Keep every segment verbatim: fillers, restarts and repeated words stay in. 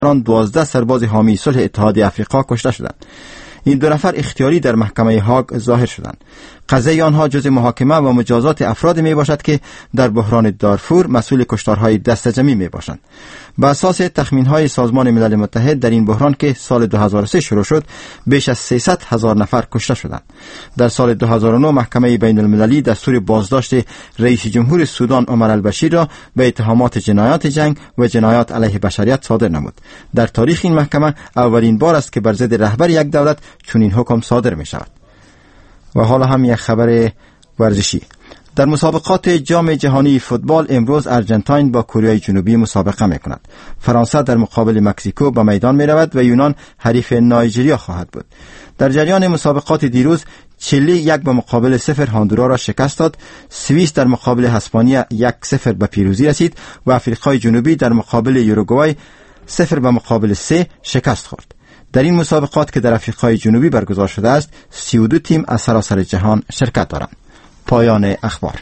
دوازده سرباز حامی صلح اتحادیه آفریقا کشته شدند. این دو نفر اختیاری در محکمه هاگ ظاهر شدند. قضیه آنها جز محاکمه و مجازات افراد می باشد که در بحران دارفور مسئول کشتارهای دست جمعی می باشند. بر اساس تخمین‌های سازمان ملل متحد در این بحران که سال دو هزار و سه شروع شد، بیش از سیصد هزار نفر کشته شدند. در سال دو هزار و نه محکمه بین المللی دستور بازداشت رئیس جمهور سودان عمر البشیر را به اتهامات جنایات جنگ و جنایات علیه بشریت صادر نمود. در تاریخ این محکمه اولین بار است که بر ضد رهبر یک دولت چنین حکم صادر می شود. و حالا هم یک خبر ورزشی. در مسابقات جام جهانی فوتبال امروز ارژانتین با کره جنوبی مسابقه می کند. فرانسه در مقابل مکزیکو به میدان می رود و یونان حریف نایجریا خواهد بود. در جریان مسابقات دیروز چیلی یک به مقابل صفر هندورا را شکست داد. سوئیس در مقابل اسپانیا یک صفر به پیروزی رسید و آفریقای جنوبی در مقابل یوروگوئه صفر به مقابل سه شکست خورد. در این مسابقات که در آفریقای جنوبی برگزار شده است، سی و دو تیم از سراسر جهان شرکت دارند. پایان اخبار.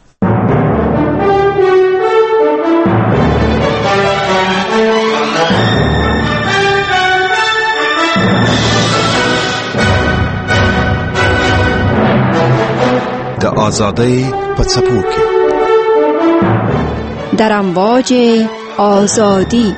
د آزادۍ په څپو کې در امواج آزادی.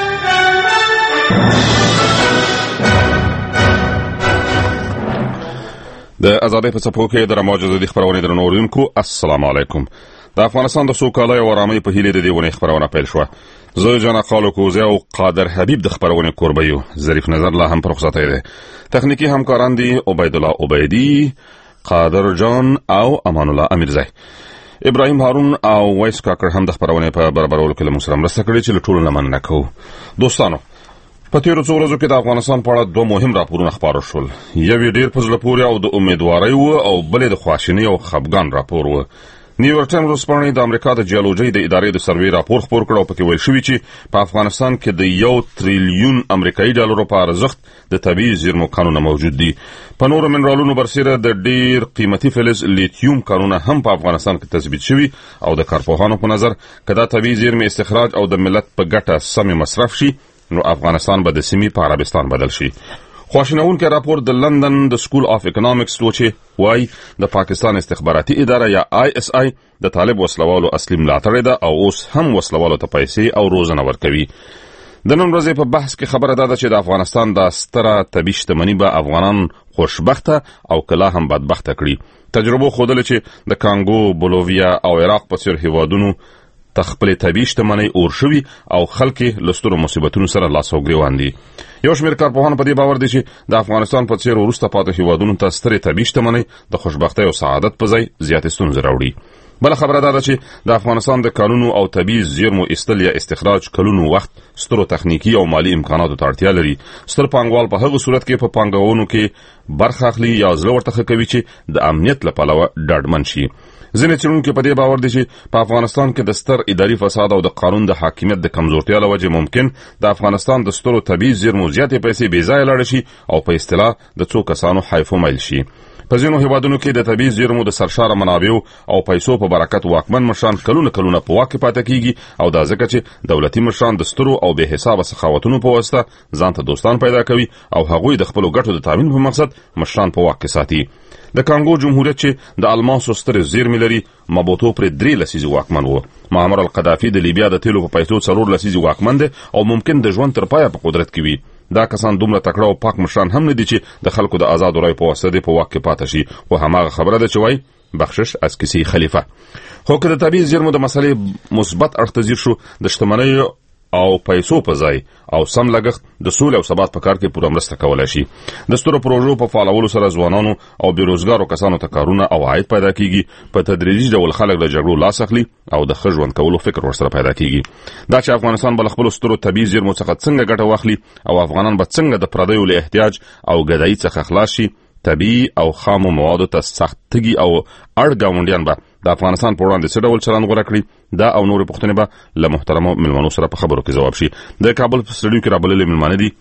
د آزادۍ په څپو کې د امواج آزادي خبرونه درنو اوریدونکو، السلام علیکم. د افغانستان د سوکالۍ او آرامۍ په هیله د دې ونې خبرونه پیل شوه. زه جان خالو کوزه او قادر حبیب د خبرونه کوربه یو. ظریف نظر لا هم پر رخصتۍ ده. تخنیکی همکاران دي عبید الله عبیدی، قادر جان او امان الله امیرزی. ابراهیم هارون او وایس کاکر هم د خبرونه په برابرولو کې له موږ سره مرسته کړې چې له ټولو نه مننه کوو. دوستانو، په تیرو څو ورځو کې د افغانستان په اړه دوه مهم راپورونه خپاره شول. یو یې ډېر په زړه پورې او د امیدوارۍ و او بل یې د خواشینۍ او خفګان راپور و. نیویورک ټایمز ورځپاڼې د امریکا د جیولوژۍ د ادارې د سروې راپور خپور کړ او پکې ویل شوي چې په افغانستان کې د یو تریلیون امریکایي ډالرو په ارزښت د طبیعي زیرمو کانونه موجود دي. په نورو منرالونو برسېره د ډېر قیمتي فلز لیتیوم کانونه هم په افغانستان کې تثبیت شوي او د کارپوهانو په نظر که دا طبیعي زیرمې استخراج او د ملت په ګټه سمې مصرف شي، نو افغانستان به د سیمې په عربستان بدل شي. خواشینونکی راپور د لندن د سکول آف اکونومکس و چې وای د پاکستان استخباراتي اداره یا آی اس آی د طالب وسلوالو اصلي ملاتړی ده او اوس هم وسلوالو ته پیسې او روزنه ورکوي. د نن ورځې په بحث کې خبره ده چې د افغانستان د ستره طبیعي شتمني به افغانان خوشبخته او کله هم بدبخته کړي. تجربو ښودلې چې د کانګو، بولوویا او عراق په څېر هیوادونو تخپل طبیعي شتمنۍ اور شوي او خلک له سترو مصیبتونو سره لاس او ګریوان دي. یو شمېر کارپوهان په دې باور دي چې د افغانستان په څېر وروسته پاتې هیوادونو ته سترې طبیعي شتمنۍ د خوشبختۍ او سعادت په ځای زیاتې ستونزې راوړي. بله خبره دا ده چې د افغانستان د کانونو او طبیعي زیرمو ایستل یا استخراج کلونو وخت، سترو تخنیکي او مالی امکاناتو ته اړتیا لري. ستر پانګوال په هغه صورت کې په پانګونو کې برخه اخلي یا زړه ورته ښه کوي چې د امنیت له پلوه ډاډمن شي. ځینې څېړونکي په دې باور دي چې په افغانستان کې د ستر اداري فساد او د قانون د حاکمیت د کمزورتیا له وجې ممکن د افغانستان د سترو طبیعي زیرمو زیاتې پیسې بې ځایه لاړې شي او په اصطلاح د څو کسانو حیف و میل شي. په ځینو هیوادونو کې د طبیعي زیرمو د سرشاره منابعو او پیسو په برکت واکمن مشران کلونه کلونه په واک کې پاتې کیږي او دا ځکه چې دولتي مشران د سترو او بې حسابه سخاوتونو په واسطه ځان ته دوستان پیدا کوي او هغوی د خپلو ګټو د تامین په مقصد مشران په واک کې ساتي. د کانګو جمهوریت چې د الماسو سترې زیرمې لري، مابوتو پرې درې لسیزې واکمن و. معمر القذافي د لیبیا د تیلو په پیسو څلور لسیزې واکمن دی او ممکن د ژوند تر پایه په قدرت کې وي. دا کسان دومره تکړه او پاک مشران هم نه دي چې د خلکو د آزاد رای په واسطه په واک کې پاتې شي. خو هماغه خبره ده چې وای بخشش از کسی خلیفه. خو که د طبیعي زیرمو د مسلې مثبت اړخ ته ځیر شو، د شتمنۍ او پیسو په ځای او سم لګښت د سولې او ثبات په کار کې پوره مرسته کولای شي. د سترو پروژو په فعالولو سره ځوانانو او بیروزګارو کسانو ته کارونه او عاید پیدا کیږي. په تدریجي ډول خلک له جګړو لاس اخلي او د ښه ژوند کولو فکر ورسره پیدا کیږي. دا چې افغانستان به له خپلو سترو طبیعي زیرمو څخه څنګه ګټه واخلي او افغانان به څنګه د پردیو له احتیاج او ګدایي څخه خلاص شي، طبیعي او خامو موادو ته سخت تګي او اړ ګاونډیان به د افغانستان په وړاندې څه ډول چلند غوره کړي، دا او نورې پوښتنې به له محترمو مېلمنو سره په خبرو کې ځواب شي. د کابل په سټډیو کې رابللي مېلمانه دي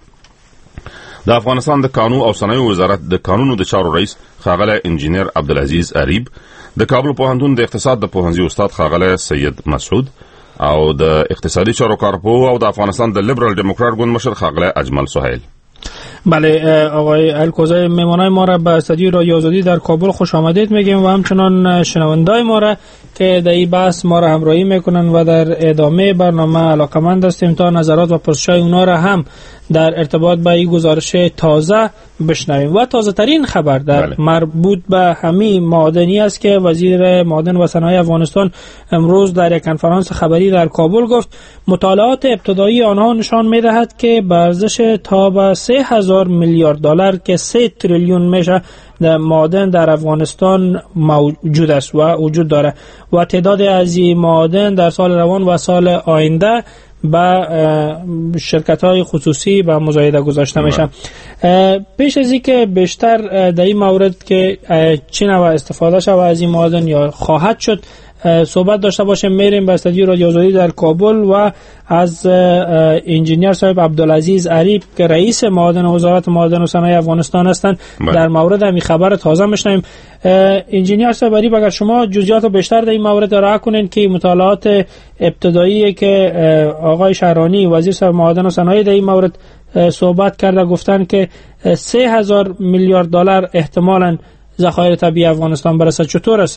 د افغانستان د قانون او صنایعو وزارت د قانونو د چارو رئیس ښاغلی انجینر عبدالعزیز اریب، د کابل پوهنتون د اقتصاد د پوهنځي استاد ښاغلی سید مسعود، او د اقتصادي چارو کارپو او د افغانستان د لیبرال دموکرات ګوند مشر ښاغلی اجمل سهیل. بله آقای الکوزای، مهمانای ما را به استودیو رادیو آزادی در کابل خوش آمدید میگیم و همچنان شنوندای ما را که در این بحث ما را همراهی میکنن و در ادامه برنامه علاقمند هستیم تا نظرات و پرسش‌های اونا را هم در ارتباط با این گزارش تازه بشنویم. و تازه ترین خبر در بله. مربوط به همین معادنی است که وزیر معادن و صنایع افغانستان امروز در یک کنفرانس خبری در کابل گفت مطالعات ابتدایی آنها نشان می‌دهد که به ارزش تا به سه هزار میلیارد دلار که سه تریلیون میشه در معادن در افغانستان موجود است و وجود داره و تعداد از این معادن در سال روان و سال آینده با شرکت‌های خصوصی به مزایده گذاشته میشه. پیش از اینکه بیشتر در این مورد که چه نوع استفاده شود از این معادن یا خواهد شد صحبت داشته باشیم، میریم به استودیو رادیو آزادی در کابل و از انجینیر صاحب عبدالعزیز عریب که رئیس معادن وزارت معادن و صنایع افغانستان هستند در مورد همین خبر تازه میشنویم. انجینیر صاحب عریب، اگر شما جزئیات بیشتر در این مورد ارائه کنین که مطالعات ابتدایی که آقای شهرانی وزیر صاحب معادن و صنایع در این مورد صحبت کرده گفتن که سه هزار میلیارد دلار احتمالاً ذخایر طبیعی افغانستان برسد، چطور است؟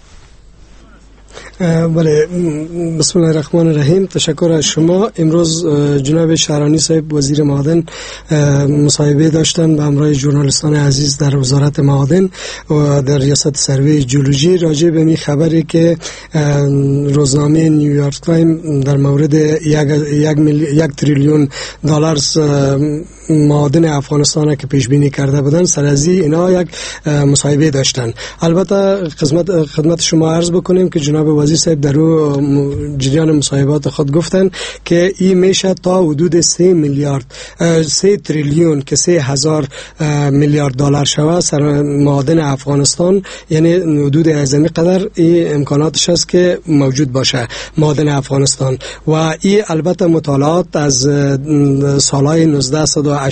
بله، بسم الله الرحمن الرحیم. تشکر از شما. امروز جناب شهرانی صاحب وزیر معادن مصاحبه داشتن به همراه ژورنالیستان عزیز در وزارت معادن و در ریاست سروی جیولوژی راجع به این خبری که روزنامه نیویورک تایم در مورد یک یک, یک تریلیون دلار معادن افغانستان که پیش بینی کرده بودن سر از اینا یک مصاحبه داشتن. البته خدمت خدمت شما عرض بکنیم که جناب وزیر صاحب در جریان مصاحبات خود گفتن که این میشه تا حدود سه میلیارد سه تریلیون که سه هزار میلیارد دلار شود سر معادن افغانستان، یعنی حدود از این قدر این امکاناتش است که موجود باشه معادن افغانستان. و این البته مطالعات از سالهای نوزده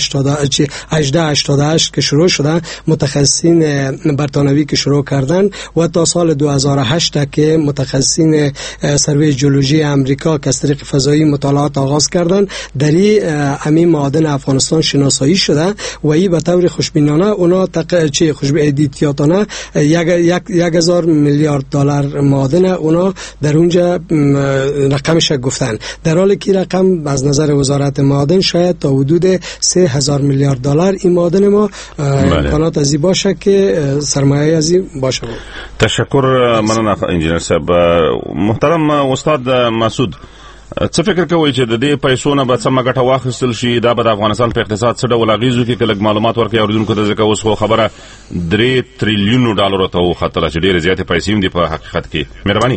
هشتاد و هشت که شروع شده، متخصصین برتانوی که شروع کردن و تا سال دو هزار و هشت که متخصصین سروی جیولوژی امریکا که از طریق فضایی مطالعات آغاز کردن، در این معادن افغانستان شناسایی شده و این به طور خوشبینانه اونا تق چه خوشبینانه یک یک یک هزار میلیارد دلار معادن اونا در اونجا رقمش گفتن، در حالی که رقم از نظر وزارت معادن شاید تا حدود سه هزار میلیارد دلار این معادن ما امکانات ازی باشه که سرمایه ازی باشه. تشکر. مننه انجینر صاحب. محترم استاد مسعود، څه فکر کوئ چې د دې پیسو نه به څه ګټه واخیستل شي؟ دا به د افغانستان په اقتصاد څه ډول اغېز وکړي؟ که لږ معلومات ورکړئ اورېدونکو ته، ځکه اوس خو خبره درې تریلیونو ډالرو ته وختله چې ډېرې زیاتې پیسې هم دي په حقیقت کې. مهرباني.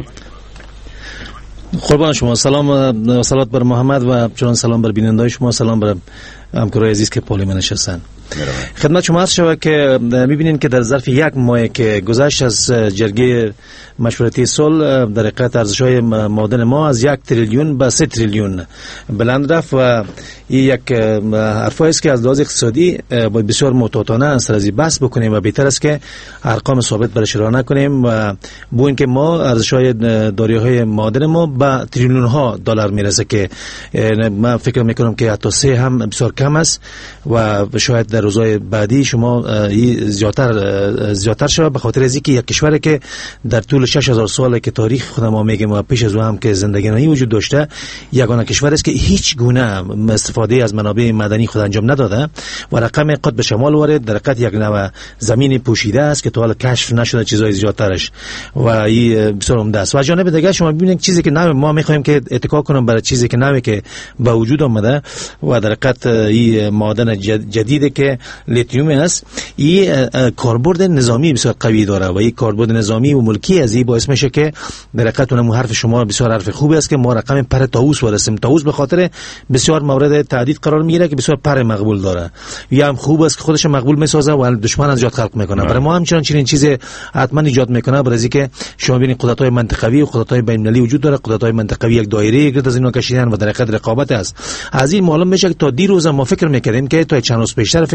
قربان شما. سلام، صلوات بر محمد و چنان سلام بر بیننده‌های شما، سلام بر همکارای عزیز که پالی من نشستن. خدمت شما عرض شود که می‌بینید که در ظرف یک ماه که گذشت از جرگه مشورتی صلح در حقیقت ارزش‌های معادن ما از یک تریلیون به سه تریلیون بلند رفت و این یک حرفی است که از لحاظ اقتصادی باید بسیار محتاطانه سر از بحث بکنیم و بهتر است که ارقام ثابت برش را نکنیم و با اینکه ما ارزش‌های داری‌های معادن ما به تریلیون‌ها دلار میرسه که من فکر می‌کنم که حتی سه هم بسیار کم است و شاید در روزهای بعدی شما زیادتر زیادتر شود، به خاطر از اینکه یک کشوری که در طول شش هزار ساله که تاریخ خود ما میگیم و پیش از او هم که زندگی نهایی وجود داشته، یگانه کشور است که هیچ گونه استفاده از منابع معدنی خود انجام نداده و رقم قطب شمال وارد در حقیقت یک نوع زمین پوشیده است که تا حالا کشف نشده چیزای زیادترش و این بسیار عمده است. و جانب دیگه شما ببینید چیزی که نوع ما میخوایم که اتکا کنیم برای چیزی که نوعی که به وجود آمده و در حقیقت این معادن جدیدی که لیتیوم است، این کاربرد نظامی بسیار قوی داره و این کاربرد نظامی و ملکی از این باعث میشه که در حقیقت اون حرف شما بسیار حرف خوبی است که ما رقم پر طاووس برسیم. طاووس به خاطر بسیار مورد تعدید قرار میگیره که بسیار پر مقبول داره، یا هم خوب است که خودش مقبول میسازه و دشمن از جات خلق میکنه. برای ما همچنان چنین چیز حتما ایجاد میکنه، برای اینکه شما ببینید قدرت‌های منطقوی و قدرت‌های بین‌المللی وجود داره. قدرت‌های منطقوی یک دایره گرد از اینا کشیدن و در حقیقت رقابت است. از این معلوم میشه که تا دیروز ما فکر میکردیم که تا چند روز پیشتر فکر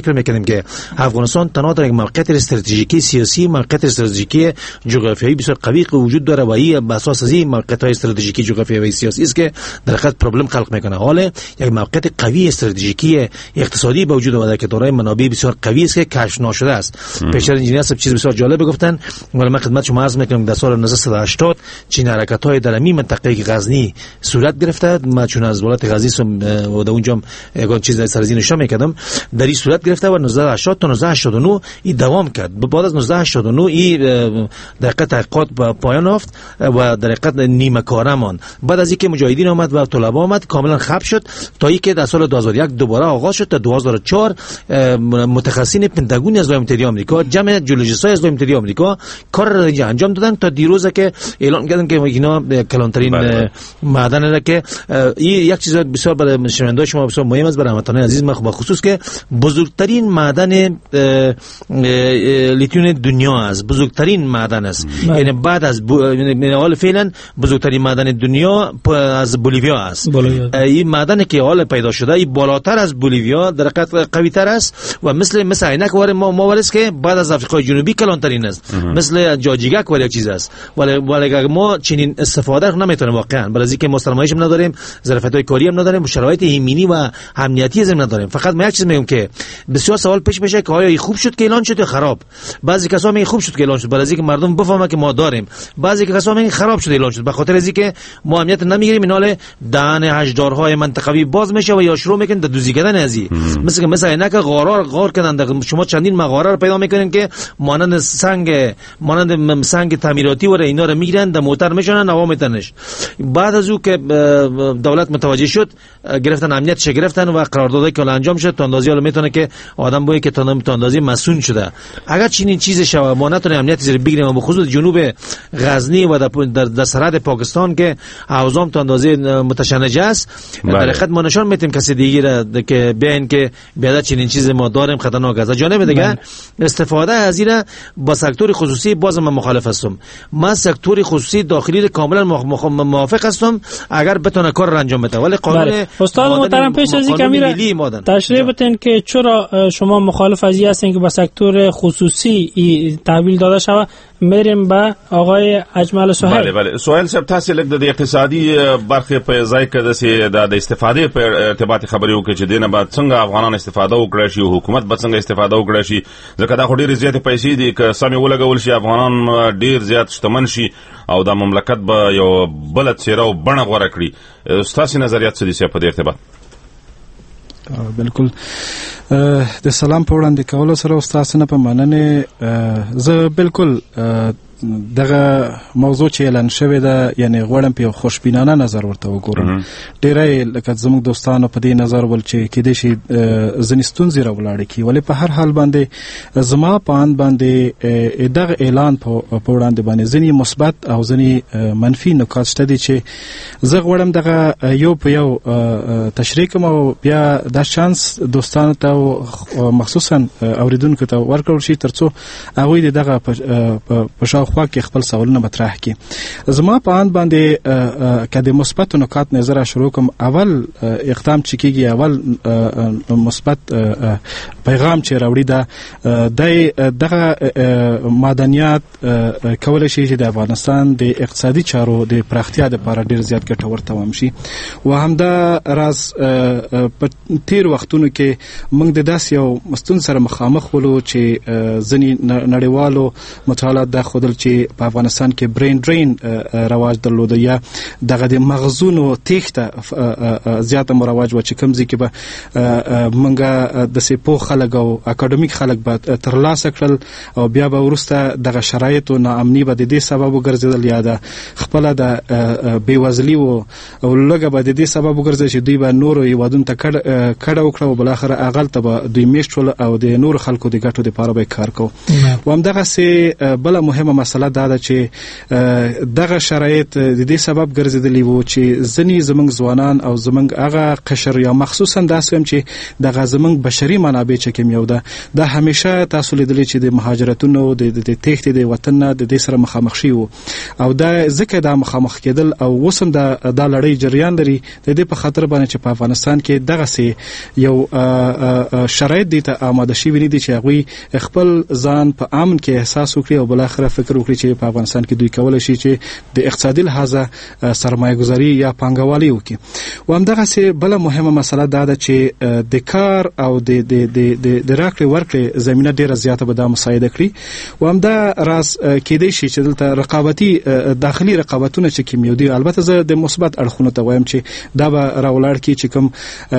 فکر میکنیم که افغانستان تنها در یک موقعیت استراتژیکی سیاسی، موقعیت استراتژیکی جغرافیایی بسیار قوی وجود داره و این بر اساس از این موقعیت استراتژیکی جغرافیایی و سیاسی است که در حقیقت پروبلم خلق میکنه. حالا یک موقعیت قوی استراتژیکی اقتصادی به وجود اومده که دارای منابع بسیار قوی است که کشف ناشده است. پیشتر انجینیر صاحب چیز بسیار جالب گفتن، ولی من خدمت شما عرض میکنم در سال نوزده صد و هشتاد چین حرکت‌های در این منطقه غزنی صورت گرفته. من چون از ولایت غزنی سم و در اونجا یک چیز سرزین نشون میکردم، در این صورت گرفته و نوزده هشتاد تا نوزده هشتاد و نه این دوام کرد. بعد از نوزده هشتاد و نه این در حقیقت تحقیقات به پایان رفت و در حقیقت نیمه کاره ماند. بعد از اینکه مجاهدین آمد و طلبا آمد کاملا خب شد تا اینکه در سال دو هزار و یک دوباره آغاز شد. تا دو هزار و چهار متخصصین پنتاگون از ولايت متحده آمریکا، جمع جیولوژیست‌های از ولايت متحده آمریکا کار را اینجا انجام دادن تا دیروز که اعلان کردن که اینا کلانترین معدن را که این یک چیز بسیار برای شنوندگان شما بسیار مهم است، برای هموطنان عزیز ما بخصوص که بزرگترین معدن لیتیوم دنیا است، بزرگترین معدن است. یعنی بعد از یعنی حال فعلا بزرگترین معدن دنیا از بولیویا است. این معدنی که حال پیدا شده این بالاتر از بولیویا در حقیقت قوی تر است و مثل مثل عینک وار ما ما که بعد از آفریقای جنوبی کلانترین است، مثل جاجیگک ولی یک چیز است. ولی ولی ما چنین استفاده نمیتونیم واقعا، برای اینکه ما سرمایه‌اش هم نداریم، ظرفیت‌های کاری هم نداریم، شرایط ایمنی و امنیتی هم نداریم. فقط ما یک چیز میگم که بسیار سوال پیش میشه که آیا این خوب شد که اعلان شد یا خراب. بعضی کسا میگن خوب شد که اعلان شد، برای اینکه مردم بفهمن که ما داریم. بعضی کسا میگن خراب شد اعلان شد، به خاطر اینکه ما امنیت نمیگیریم، ایناله دهن هشدارهای منطقوی باز میشه و یا شروع میکنن در دوزی کردن ازی. مثل مثلا اینکه غارار غار کردن، شما چندین مغاره رو پیدا میکنین که مانند سنگ مانند سنگ تعمیراتی و اینا رو میگیرن در موتر میشونن نوا میتنش. بعد از او که دولت متوجه شد گرفتن امنیتش گرفتن و قراردادی که انجام شد تا اندازی حالا میتونه که آدم باید که تا اندازی مسئول شده. اگر چنین چیزی شود ما نتونیم امنیتی رو بگیریم و بخصوص جنوب غزنی و در, در سرحد پاکستان که اوضاع تا اندازی متشنج است، در حقیقت ما نشان میتیم کسی دیگه که بیان که بیاد چنین چیزی ما داریم خطرناک است. جانب دیگه استفاده از این با سکتور خصوصی باز من مخالف هستم. من سکتور خصوصی داخلی کاملا موافق هستم اگر بتونه کار را انجام بده، ولی قانون استاد محترم پیش از اینکه میره تشریح بدین که چرا شما مخالف از این هستین که با سکتور خصوصی تحویل داده شود. میریم به آقای اجمل سهیل. بله بله سهیل صاحب تاسو لګ د اقتصادي برخه په ځای کې د استفاده په ارتباط خبرې وکړي چې دینه بعد څنګه افغانان استفاده وکړي شي، حکومت به څنګه استفاده وکړي شي، ځکه دا خو ډېر زیات پیسې دي که سمې ولګول شي افغانان ډېر زیات شتمن شي او د مملکت به یو بل څیره او بڼه غوړه کړي. ستاسو نظریات څه دي په دې ارتباط؟ بالکل د سلام په وړاندې کولو سره استاد نه په مننه زه بالکل دغه موضوع چې اعلان شوی ده یعنی غواړم په خوشبینانه نظر ورته وګورم. ډیرای لکه زموږ دوستانو په دې نظر ول چې کې دې شي ځنستون زیرا ولاړ کی، ولی په هر حال باندې زما پان باندې دغه اعلان په وړاندې باندې ځنی مثبت او ځنی منفي نکات شته دي چې زه غواړم دغه یو په یو تشریح کوم او بیا د شانس دوستانو ته مخصوصا اوریدونکو ته ورکړل شي ترڅو هغه دغه په شاو خوا کې خپل سوالونه مطرح کړي. زما په اند باندې کله مثبت نکات نظر شروع کوم. اول اقدام چې کیږي، اول مثبت پیغام چې راوړي دا دغه معدنیات کولای شي چې د افغانستان د اقتصادي چارو د پراختیا لپاره ډیر زیات ګټور تمام شي. و همدا راز په تیر وختونو کې موږ د داس یو مستون سره مخامخ ولو چې ځنی نړیوالو مطالعات د خودل چې په افغانستان کې برین درین رواج درلوده یا دغه د مغزونو تخته زیاته مرواج و چې کوم ځکه به منګه د سپو خلک او اکیډمیک خلک به ترلاسه کړل او بیا به ورسته دغه شرایط او ناامني به د دې سبب وګرځیدل یا د خپل د بیوزلی او لږه به د دې سبب وګرځي چې دوی به نور یوادون ته کړه وکړه او بل اخر اغل ته دوی میشتول او د نور خلکو د ګټو لپاره به کار کوي. و هم دغه سه بل مهمه مسله دا ده چې دغه شرایط د دې سبب ګرځېدلی وو چې ځینې زموږ ځوانان او زموږ هغه قشر یا مخصوصا داسې هم چې دغه زموږ بشري منابع چې کوم یو ده دا همیشه تاسو لیدلی چې د مهاجرتونو د تېښتې د وطن نه د دې سره مخامخ شي وو او دا ځکه دا مخامخ کېدل او اوس هم دا دا لړۍ جریان لري د دې په خاطر باندې چې په افغانستان کې دغسې یو شرایط دي ته آماده شوي نه دي چې هغوی خپل ځان په امن کې احساس وکړي او بالاخره فکر وکړي چې په افغانستان کې دوی کولی شي چې د اقتصادي لحاظه سرمایه گذاري یا پانګوالي وکړي. و همدغسې بله مهمه مسله دا ده چې د کار او د د راکړې ورکړې زمینه ډېره زیاته به دا مساعده کړي و همدا راز کېدی شي چې دلته رقابتي داخلي رقابتونه چې کوم یو دي البته زه د مثبت اړخونو ته وایم چې دا به راولاړ کړي چې کوم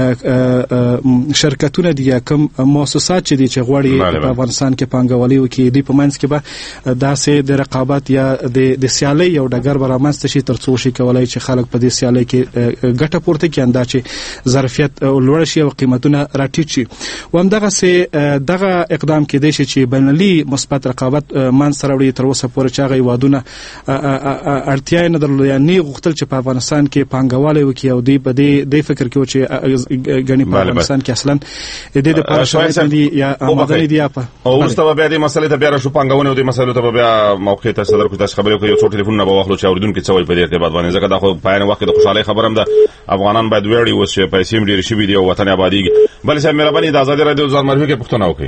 شرکتونه دي یا کوم مؤسسات چې دي چې غواړي په افغانستان کې پانګوالي وکړي دوی په منځ کې به داسې د رقابت یا د سیالۍ یو ډګر به رامنځته شي تر څو شي کولی چې خلک په دې سیالۍ کې ګټه پورته کړي اندا چې ظرفیت لوړ شي او قیمتونه راټیټ شي. و همدغسې دغه اقدام کېدی شي چې بینالمللي مثبت رقابت منځته راوړي تر اوسه پورې چې هغه هېوادونه اړتیا یې نه درلوده یا نه یې غوښتل چې په افغانستان کې پانګوالي وکړي او دوی په دې فکر کې و چې ګڼې په افغانستان کې اصلا د دې دپاره شرایط نه دي یا آماده نه دي یا په او وروسته به بیا دې مسلې ته بیا راشو پانګونې او دې مسلو ته به بیا موقع ته صدر کړو تاسو خبرې وکړئ یو څو ټلیفونونه به واخلو چې اورېدونکي څه وایي په دې ارتباط باندې ځکه دا خو په عین وخت کې د خوشحالۍ خبره هم ده افغانان باید ویاړي اوس چې پیسې هم ډېرې شوي دي او وطن ابادېږي. بلې صاحب مهرباني د ازادي راډیو ځوان مرحوم کې پوښتنه وکړئ.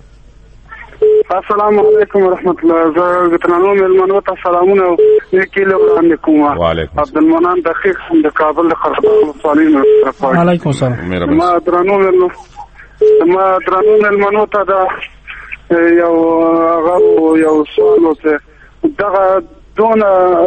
السلام علیکم ورحمت الله. زه ګتنانو مېلمنو ته سلامونه او نیکې وړاندې کوم. عبدالمنان دقیق د کابل د خرابو صالحین رپورټ. علیکم السلام. ما درنو مېلمنو ما درنو مېلمنو ته دا یو هغه یو سوال وکړ دغه دون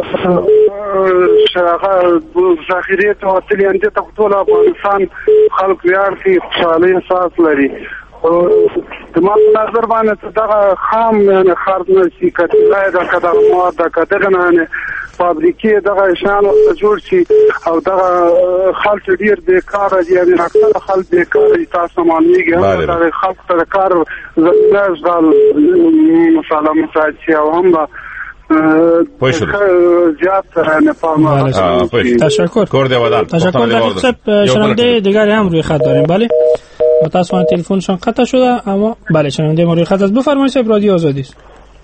شغه ذخیره ته وتلی اند ته ټول افغانستان خلک ویاړ في خوشالۍ احساس لري او د ما نظر باندې دغه خام نه خرڅ نه شي کړي دا کده مواد کده نه فابریکې دغه شان جوړ شي او دغه خلک ډیر بیکار دي یعنی اکثر خلک بیکار دي تاسو معنیږي دا خلک ته کار زمينه ځل مثلا مساعد شي او هم پوښتنه زیات نه پامه. تشکر. کور دی ودان. تشکر. دقیق صاحب شنونده دیگری هم روی خط داریم. بله متاسفانه تلفنشون قطع شده اما بله شنونده ما روی خط است. بفرمایید صاحب رادیو آزادی است.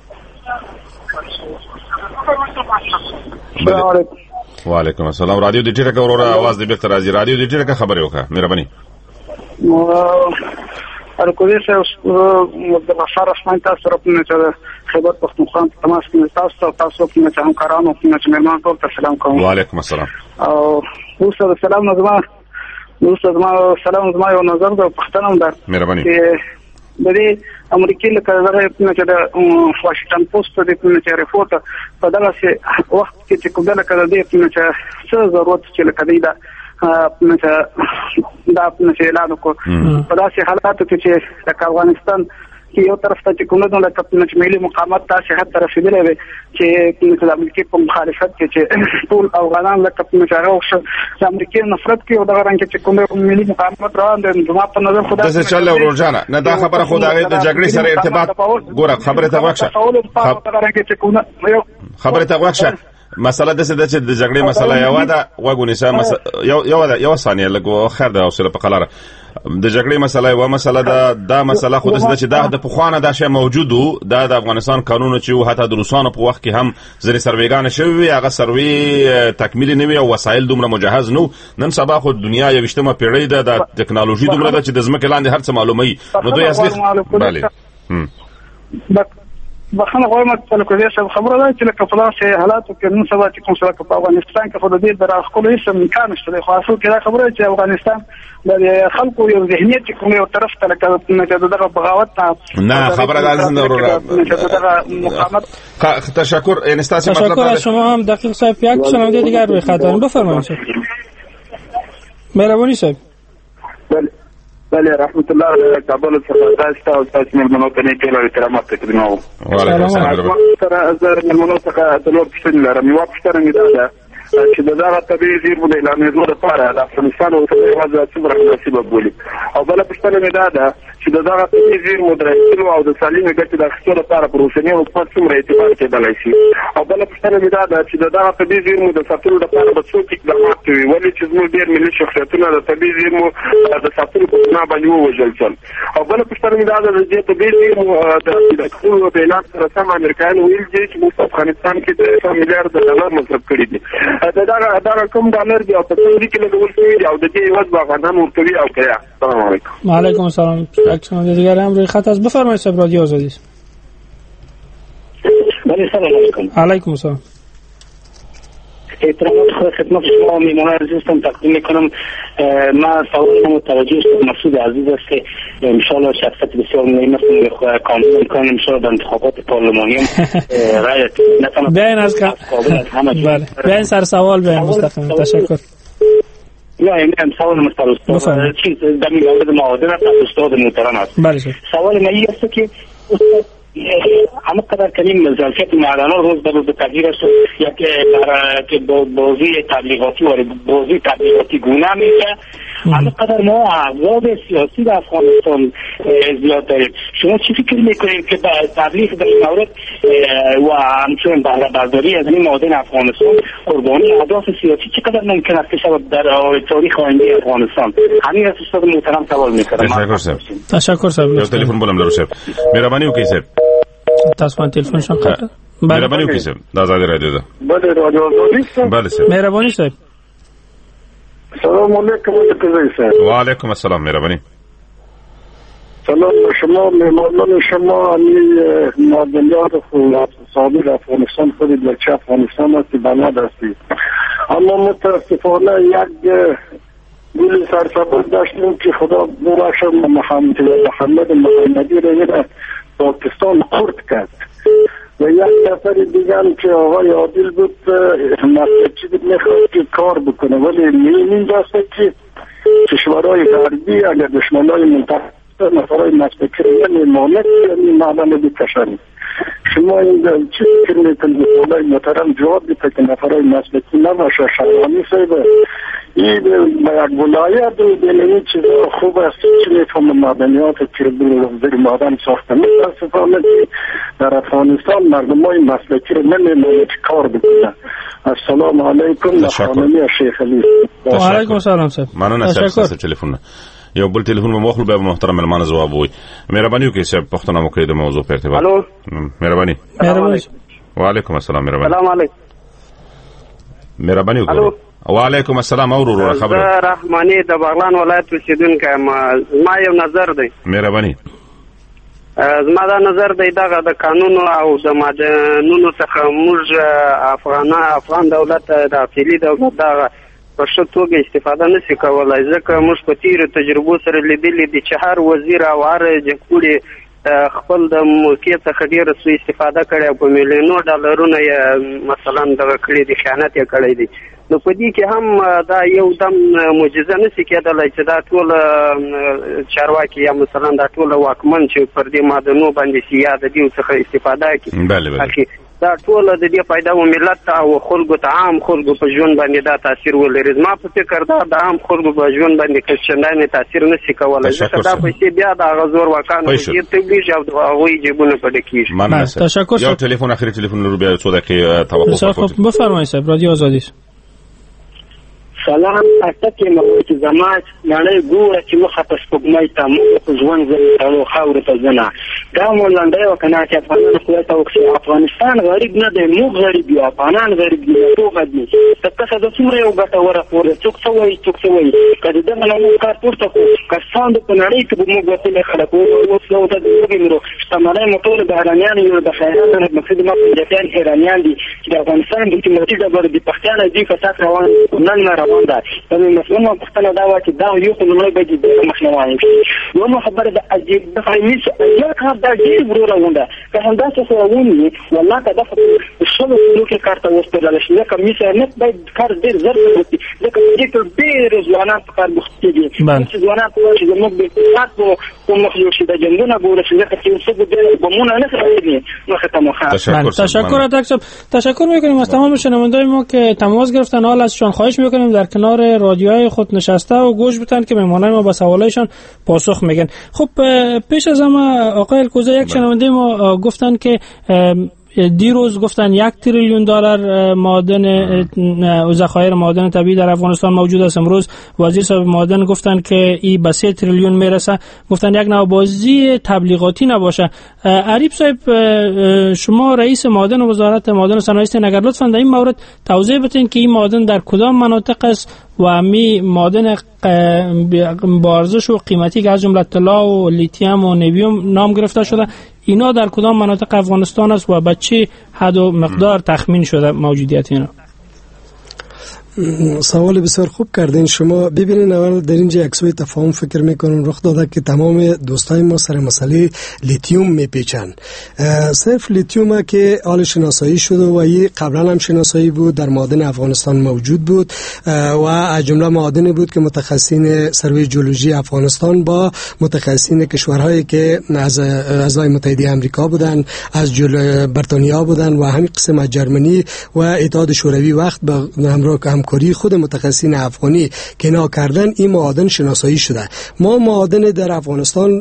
وعلیکم السلام. رادیو د ټیټه کوره आवाज دې بیرته راځي. رادیو د ټیټه خبرې وکړه مهرباني. ارکوزي سه د بشار اسمان تاسو سره په نظر خبر پختونخوا تماس کې تاسو تاسو په نظر همکارانو په نظر مېلمانو ته سلام کوم. وعلیکم السلام. او اوسه سلام نظم اوسه زما سلام زما یو نظر د پښتنو ده مهرباني د دې امریکای له کارګرای په نظر د واشنگټن پوسټ د په نظر ریپورت په دغه وخت کې چې کومه کړه دې په نظر څه ضرورت چې لکه دا مثلا دا په اعلان کو په داسې حالاتو کې چې د افغانستان کې یو طرف ته چې کومه د کپنچ ملي مقاومت تاسو حتی رسیدلې وي چې مثلا امریکا په مخالفت کې چې ټول افغانان له کپنچ راوښه د امریکا نفرت کې او د غران کې چې کومه ملي مقاومت روان دي نو په نظر خدای د چل ورجانه نه دا خبره خدای د جګړې سره ارتباط ګوره خبره ته واښه خبره ته واښه مسله د څه د جګړې مسله یو ده وګونی سم یو یو یو ثانیه لګو خیر ده اوسله په قلاره د جګړې مسله یو مسله ده دا مسله خو د چې دا د پخوانه دا شی موجودو دا د افغانستان قانون چې او حتی د روسانو په وخت کې هم ځنې سرویګان شوی هغه سروي تکمیل نه وي او وسایل دومره مجهز نو نن سبا خو دنیا یو وشتمه پیړۍ ده د ټکنالوژي دومره ده چې د ځمکې لاندې هر څه معلومي نو دوی اصلي bale بخنه غواړم چې له کومه څه خبره ده چې لکه په داسې حالاتو کې نن سبا چې کوم څه په افغانستان کې خو د دې دراخلو هیڅ امکان نشته خو اصل کې دا خبره چې افغانستان د خلکو یو ذهنیت چې کوم یو طرف ته لکه دغه بغاوت نه خبره ده زنده ورو مقاومت. تشکر انستاسي مطلب تشکر شما هم دقیق صاحب یک شنونده دیگر روی خط داریم بفرمایید مهربانی صاحب. بله رحمت الله کابل څخه تاسو او تاسو مېلمنو ته نه کېلو احترامات تقدیم کوم. وعلیکم السلام. تر از مېلمنو څخه د لور پښتنه لرم یو پښتنه ده چې دغه طبيعي زیرمو د اعلانېدو لپاره د افغانستان او هیواد څومره مناسبه بولي. او بل پوښتنه مې دا ده چې دغه طبيعي زیرمو د رسولو او د سالمې ګټې د اخیستلو لپاره پر اوسني حکومت څومره اعتبار کېدلی شي. او بل پوښتنه مې دا ده چې دغه طبيعي زیرمو د ساتلو لپاره به څوک اقدامات کوي، ولې چې زموږ ډېر ملي شخصیتونه د طبيعي زیرمو د ساتلو په بنا باندې ووژل شول. او بل پوښتنه مې دا ده چې د طبيعي زیرمو د ټولو د اعلان سره سم امریکایان ویل دي چې په افغانستان کې د سل میلیارډ ډالر مصرف کړي دي. دا دا کوم ډالر دی او په څو کې لګول شوی دی او د دې یوز افغانان ورکوي او کیا. السلام علیکم. و علیکم السلام. اکشن دیگر هم روی خط است. بفرمایید صاحب رادیو آزادی است. بله سلام علیکم. علیکم السلام. احترامات خدمت شما میهمان عزیزم تقدیم میکنم. من سوال متوجه شدم مسعود عزیز است که ان شاء الله شخصیت بسیار مهم است و کامل میکنم ان شاء الله در انتخابات پارلمانی رای نتونم بیان از بله بیان سر سوال بیان مستقیم. تشکر. یا این سوال مستقیم چیز در مورد معادن است استاد محترم است. بله سوال من این است که همه قدر کنیم ظرفیت معدن‌ها روز به روز تغییر است، یک که بازی تبلیغاتی و بازی تبلیغاتی گونه میشه. همه قدر ما احزاب سیاسی در افغانستان زیاد داریم. شما چی فکر میکنید که تبلیغ در مورد و همچنین بهره برداری از این معادن افغانستان قربانی اهداف سیاسی چقدر ممکن است که شود در تاریخ آینده افغانستان؟ همین از استاد محترم سوال میکنم. تشکر صاحب. تشکر صاحب. یو تلیفون بولم لرو صاحب. مهرباني وکړئ صاحب. تاسو باندې تلیفون شم قطع. مهرباني وکړئ صاحب. دا آزادي رادیو ده. بله رادیو آزادي. بله صاحب. مهرباني صاحب. سلام علیکم متقضی صاحب. و علیکم السلام. مهرباني. سلام شما مهمانان شما امی معدنیات اقتصادی افغانستان خود بلچه افغانستان هستی بلد هستی، اما متاسفانه یک گولی سرسبز داشتیم که خدا ببخشه محمد محمد محمدی را پاکستان خرد کرد و یک نفر دیگه هم که آقای عادل بود مسجد بود میخواست که کار بکنه، ولی این داسته که کشورهای غربی اگر دشمنای منطقه نفرهای مسلکی یعنی مالک یعنی معدن بکشن. شما این چی فکر میکنید خدای محترم جواب بیده که نفرهای مسلکی نباشه؟ شهرانی صاحب این به یک ولایت بین این چیزا خوب است چی میفهم معدنیات که زیر معدن ساخته. متاسفانه در افغانستان مردم های مسلکی رو نمیمونه که کار بکنه. السلام علیکم. خانمی شیخ علی. و علیکم السلام صاحب. مننه صاحب تلیفون. یو بل تلیفون به مخلو به محترم ملمان جواب وي. مهرباني وکړئ صاحب پښتنه مو کوي د موضوع په ارتباط. الو مهرباني. مهرباني. وعلیکم السلام. مهرباني. السلام علیکم. مهرباني وکړئ. وعلیکم السلام. اورو خبره. رحماني د بغلان ولایت اوسیدونکی ما یو نظر دی. مهرباني. زما دا نظر دی دغه د قانون او د معدنونو څخه موږ افغان افغان دولت د اصلي دولت دغه په ښه توګه استفاده نشي کولای، ځکه موږ په تیرو تجربو سره لیدلي دي چې هر وزیر او هر جمهوري خپل د موقع څخه ډېره سوء استفاده کړې او په میلیونو ډالرونه یې مثلا دغه کړي دي، خیانت یې کړی دی. نو په دې کې هم دا یو دم معجزه نشي کېدلی چې دا ټول چارواکي یا مثلا دا ټول واکمن چې پر دې معدنو باندې سیاه د دې څخه استفاده کوي. بله بله. دا ټول د دې پیدا و ملت او خلکو ته عام خلکو په ژوند باندې دا تاثیر ولري. زما په فکر دا د عام خلکو په ژوند باندې کچندانې تاثیر نشي کولای، ځکه دا پیسې بیا د غزور وکانو کې تبلیغ او د هغوی جیبونه په ډکیږي. مننه. تشکر. یو تلیفون اخیری تلیفون رو بیا څو دقیقې توقف وکړو. بفرمایئ صاحب رادیو آزادی. سلام تاسو موږ چې زمات نړۍ ګوره چې مخه په سپوږمۍ ته موږ ژوند زموږ خاور ته ځنه دا مولانده او کنه چې افغانستان خو ته وکړي افغانستان غریب نه دی، موږ غریب یو، افغانان غریب دي، ټول دي. تاسو د څومره یو ګټه ورکوي څوک څه وایي څوک څه وایي کله دا نه کار پورته کو کسان د نړۍ کې موږ وته خلک او څو ته وګورو شتمنۍ موټر د ایرانیان یو د خیرات مقصد ما پنځه ایرانیان دي چې د افغانستان د حکومتي د بر د پښتانه دي کسات روان نن نه روان ده. په مسلمان پښتنه دا و چې دا یو خو نومای به د مخنواني نو خبره د عجیب د فایمیس یو کار دا ډیر ورو روانه که همدا څه رواني والله که دا شلو کلو کې کارته وستل شي ځکه میسه نه باید کار ډیر زر وکړي ځکه دې ته ډیر ځوانان په کار بوختي دي چې ځوانان په چې موږ به تاسو کوم مخ یو شي د جنګونه ګوره چې ځکه چې څه به بمونه نه کوي نو ختمه خواهد تشکر تشکر تشکر میکنیم از تمام شنوندای ما که تماس گرفتن. حال ازشان خواهش میکنیم در کنار رادیوهای خود نشسته و گوش بدن که مهمانای ما با سوالایشان پاسخ میگن. خب پیش از همه آقای الکوزی یک شنونده ما گفتن که دیروز گفتن یک تریلیون دلار معادن ذخایر معادن طبیعی در افغانستان موجود است. امروز وزیر صاحب معادن گفتن که این به سه تریلیون میرسه. گفتن یک نوع بازی تبلیغاتی نباشه. عریب صاحب شما رئیس معادن وزارت معادن و صنایع است، اگر لطفاً در این مورد توضیح بدین که این معادن در کدام مناطق است و می معادن با ارزش و قیمتی که از جمله طلا و لیتیم و نیویم نام گرفته شده اینا در کدام مناطق افغانستان است و به چه حد و مقدار تخمین شده موجودیت اینا؟ سوال بسیار خوب کردین شما. ببینین اول در اینجا یک سوی تفاهم فکر میکنم رخ داده که تمام دوستای ما سر مسئله لیتیوم میپیچن. صرف لیتیوم که حال شناسایی شده و این قبلا هم شناسایی بود در معادن افغانستان موجود بود و از جمله معادنی بود که متخصصین سروی ژئولوژی افغانستان با متخصصین کشورهایی که از اعضای متحده آمریکا بودن، از بریتانیا بودن و همین قسم از جرمنی و اتحاد شوروی وقت به همراه همکاری خود متخصصین افغانی که اینا کردن این معادن شناسایی شده. ما معادن در افغانستان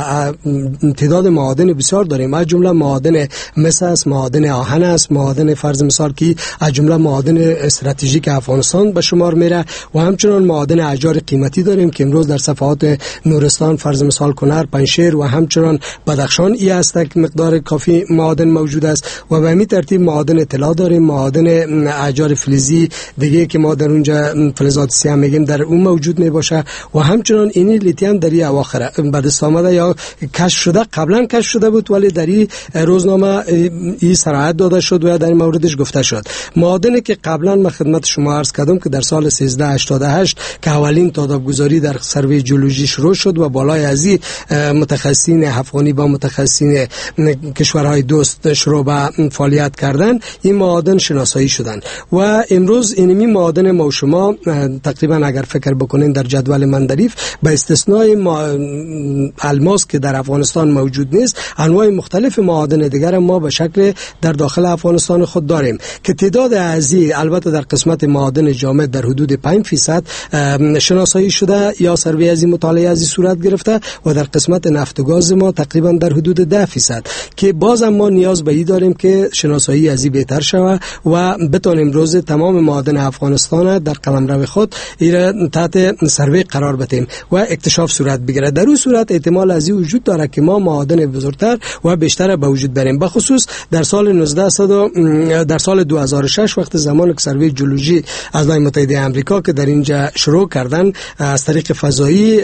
تعداد معادن بسیار داریم، از جمله معادن مس است، معادن آهن است، معادن فرض مثال که از جمله معادن استراتژیک افغانستان به شمار میره و همچنان معادن احجار قیمتی داریم که امروز در صفحات نورستان فرض مثال کنر، پنجشیر و همچنان بدخشان ای است که مقدار کافی معادن موجود است و به همین ترتیب معادن طلا داریم، معادن احجار فلزی دیگه که ما در اونجا فلزات سیاه میگیم در اون موجود می باشه و همچنان اینی لیتیم در اواخر به دست آمده یا کشف شده، قبلا کشف شده بود ولی در این روزنامه این صراحت داده شد و در این موردش گفته شد. معادنی که قبلا من خدمت شما عرض کردم که در سال سیزده هشتاد و هشت که اولین تادابگذاری در سروی ژئولوژی شروع شد و بالای از این متخصصین افغانی با متخصصین کشورهای دوست شروع به فعالیت کردن، این معادن شناسایی شدن و امروز اینمی معادن ما و شما تقریبا اگر فکر بکنین در جدول مندریف به استثنای الماس که در افغانستان موجود نیست، انواع مختلف معادن دیگر ما به شکل در داخل افغانستان خود داریم که تعداد ازی البته در قسمت معادن جامد در حدود پنج فیصد شناسایی شده یا سروی ازی مطالعه ازی صورت گرفته و در قسمت نفت و گاز ما تقریبا در حدود ده فیصد که بازم ما نیاز به این داریم که شناسایی ازی بهتر شود و بتونیم روز تمام معادن افغانستان در قلمرو خود ایره تحت سروی قرار بدیم و اکتشاف صورت بگیره. در اون صورت احتمال ازی وجود داره که ما معادن بزرگتر و بیشتر به وجود بریم. به خصوص در سال نوزده در سال دو هزار و شش وقت زمان که سروی ژئولوژی از متحده آمریکا که در اینجا شروع کردن از طریق فضایی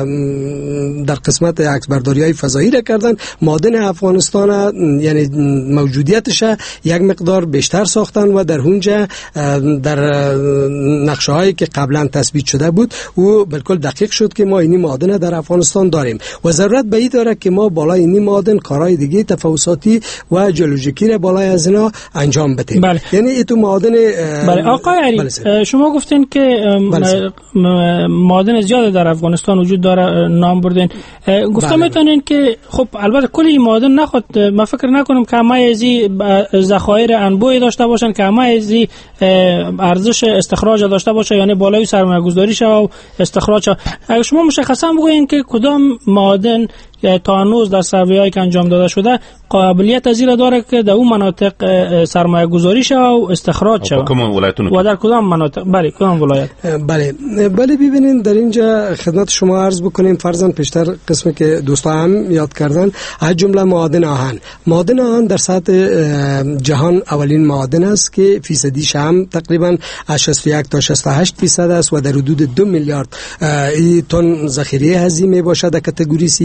در قسمت عکسبرداری‌های فضایی را کردن، معادن افغانستان یعنی موجودیتش یک مقدار بیشتر ساختن و در اونجا در نقشه هایی که قبلا تثبیت شده بود او بالکل دقیق شد که ما اینی معادن در افغانستان داریم و ضرورت به این داره که ما بالای اینی معادن کارهای دیگه تفاوتاتی و ژئولوژیکی را بالای از اینا انجام بدیم. بله. یعنی ایتو معادن بله. آقای علی بله شما گفتین که بله معادن زیاد در افغانستان وجود داره، نام بردین، گفتم بله. میتونین که خب البته کل این معادن نخواد ما فکر نکنم که همه ازی ذخایر انبوهی داشته باشن که همه ازی ارزش استخراج داشته باشه، یعنی بالای سرمایه‌گذاری شه و استخراج شه. اگه شما مشخصا بگوین که کدام معادن تا هنوز در سروی‌هایی که انجام داده شده قابلیت از این داره که در اون مناطق سرمایه گذاری شه و استخراج شه و در کدام مناطق بله کدام ولایت بله بله ببینید در اینجا خدمت شما عرض بکنیم فرضاً پیشتر قسمی که دوستا هم یاد کردن از جمله معادن آهن. معادن آهن در سطح جهان اولین معادن است که فیصدیش هم تقریبا از شصت و یک تا شصت و هشت فیصد است و در حدود دو میلیارد تن ذخیره هضمی باشه در کاتگوری سی یک که ما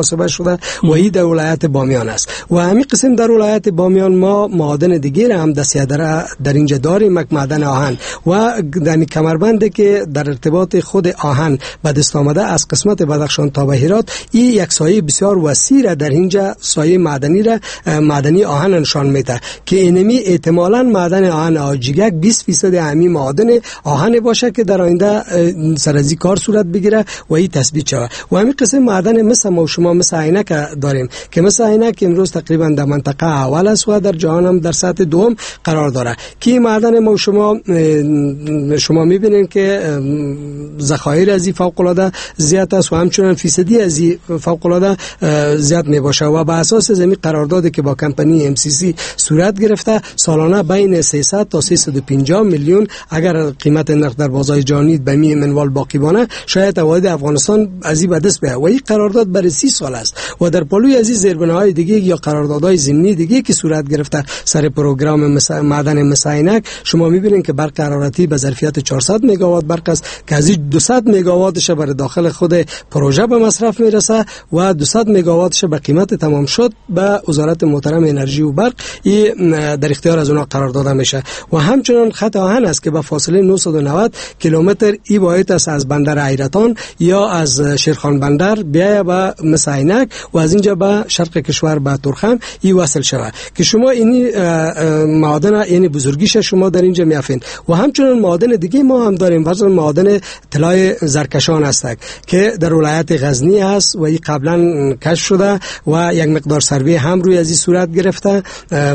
محاسبه شده و این در ولایت بامیان است و همین قسم در ولایت بامیان ما معادن دیگه هم دستیه در در اینجا داریم، یک معدن آهن و در کمربندی که در ارتباط خود آهن به دست آمده از قسمت بدخشان تا به هرات، این یک سایه بسیار وسیع در اینجا سایه معدنی را معدنی آهن نشان میده که اینمی احتمالاً معدن آهن آجیگک بیست درصد همین معادن آهن باشه که در آینده سرازی کار صورت بگیره و این تثبیت شود. و همین قسم معدن مثل ما و شما مثل عینک داریم که مثل عینک امروز تقریبا در منطقه اول است و در جهان هم در سطح دوم قرار داره که معدن ما و شما شما میبینید که ذخایر از این فوق العاده زیاد است و همچنین فیصدی از این فوق العاده زیاد می باشه و بر اساس زمین قراردادی که با کمپانی ام سی سی صورت گرفته سالانه بین سیصد تا سیصد و پنجاه میلیون اگر قیمت نرخ در بازار جهانی به می منوال باقی بانه شاید عواید افغانستان از این به دست بیاید و این قرارداد برای سی سال است و در پلوی از این زیربناهای دیگه یا قراردادهای ضمنی دیگه که صورت گرفته سر پروگرام معدن مساینک شما میبینید که برق حرارتی به ظرفیت چهارصد مگاوات برق است که از این دویست مگاواتش برای داخل خود پروژه به مصرف میرسه و دویست مگاواتش به قیمت تمام شد به وزارت محترم انرژی و برق این در اختیار از اونها قرار داده میشه و همچنین خط آهن است که به فاصله نهصد و نود کیلومتر ای باید است از بندر حیرتان یا از شیرخان بندر بیایه به مساینک و از اینجا به شرق کشور به ترخم ای وصل شود که شما اینی معادن یعنی بزرگیش شما در اینجا میافین و همچنین معادن دیگه ما هم داریم مثلا معادن طلای زرکشان است که در ولایت غزنی است و این قبلا کشف شده و یک مقدار سروی هم روی از این صورت گرفته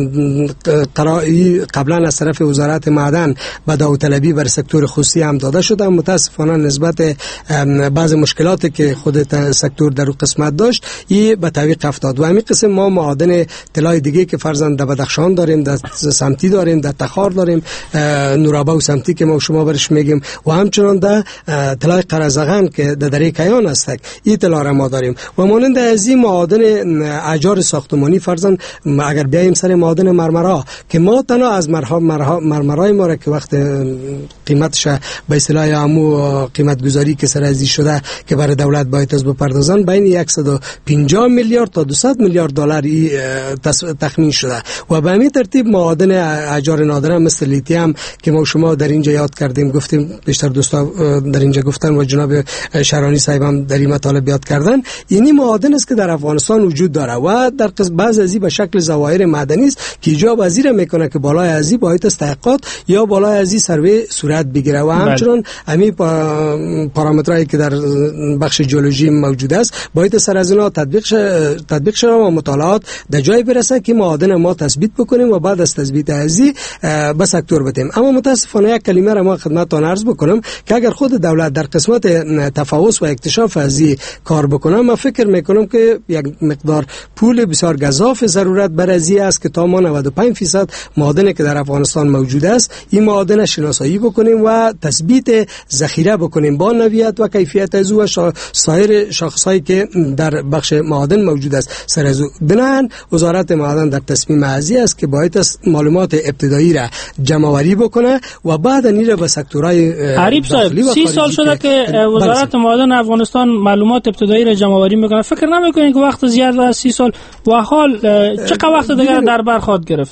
قبلا از طرف وزارت معدن به داوطلبی بر سکتور خصوصی هم داده شده. متاسفانه نسبت بعض مشکلاتی که خود سکتور در قسمت داشت این به تعویق افتاد و همین قسم ما معادن طلای دیگه که فرضاً در بدخشان داریم، در سمتی داریم، در تخار داریم، نورابه و سمتی که ما شما برش میگیم و همچنان در طلای قرزغن که در دره کیان است این طلا را ما داریم و مانند از این معادن احجار ساختمانی فرضاً اگر بیایم سر معادن مرمرا که ما تنها از مرمرای ما را که وقت قیمتش به اصطلاح عمو قیمت گذاری که سر ازی شده که برای دولت باید از بپردازن بین صد و پنجاه میلیارد تا دویست میلیارد دلار تخمین شده و به همین ترتیب معادن احجار نادره مثل لیتیم که ما شما در اینجا یاد کردیم گفتیم بیشتر دوستا در اینجا گفتن و جناب شرانی صاحب هم در این مطالب یاد کردن اینی معادن است که در افغانستان وجود داره و در بعض از این به شکل ظواهر معدنی است که ایجاب از این میکنه که بالای از این باید تحقیقات یا بالای از این سروی صورت بگیره و همچنین همین پارامترایی که در بخش ژئولوژی موجود است باید سر از اونها تطبیق تطبیق شود و مطالعات در جای برسه که معادن ما تثبیت بکنیم و بعد از تثبیت ازی به سکتور بدیم. اما متاسفانه یک کلمه را ما خدمتتون عرض بکنم که اگر خود دولت در قسمت تفحص و اکتشاف ازی کار بکنه ما فکر میکنم که یک مقدار پول بسیار گزاف ضرورت بر ازی است که تا ما نود و پنج درصد معادنی که در افغانستان موجود است این معادن شناسایی بکنیم و تثبیت ذخیره بکنیم با نوعیت و کیفیت از او و شا... سایر شاخصایی که در بخش معادن موجود است سر از او بنان وزارت معدن در تصمیم ازی است که باید معلومات ابتدایی را جمع آوری بکنه و بعد نیره به سکتورهای عریب صاحب سی سال شده که وزارت معدن افغانستان معلومات ابتدایی را جمع آوری میکنه. فکر نمیکنید که وقت زیاد از سی سال و حال چقدر وقت دیگر در بر خواهد گرفت؟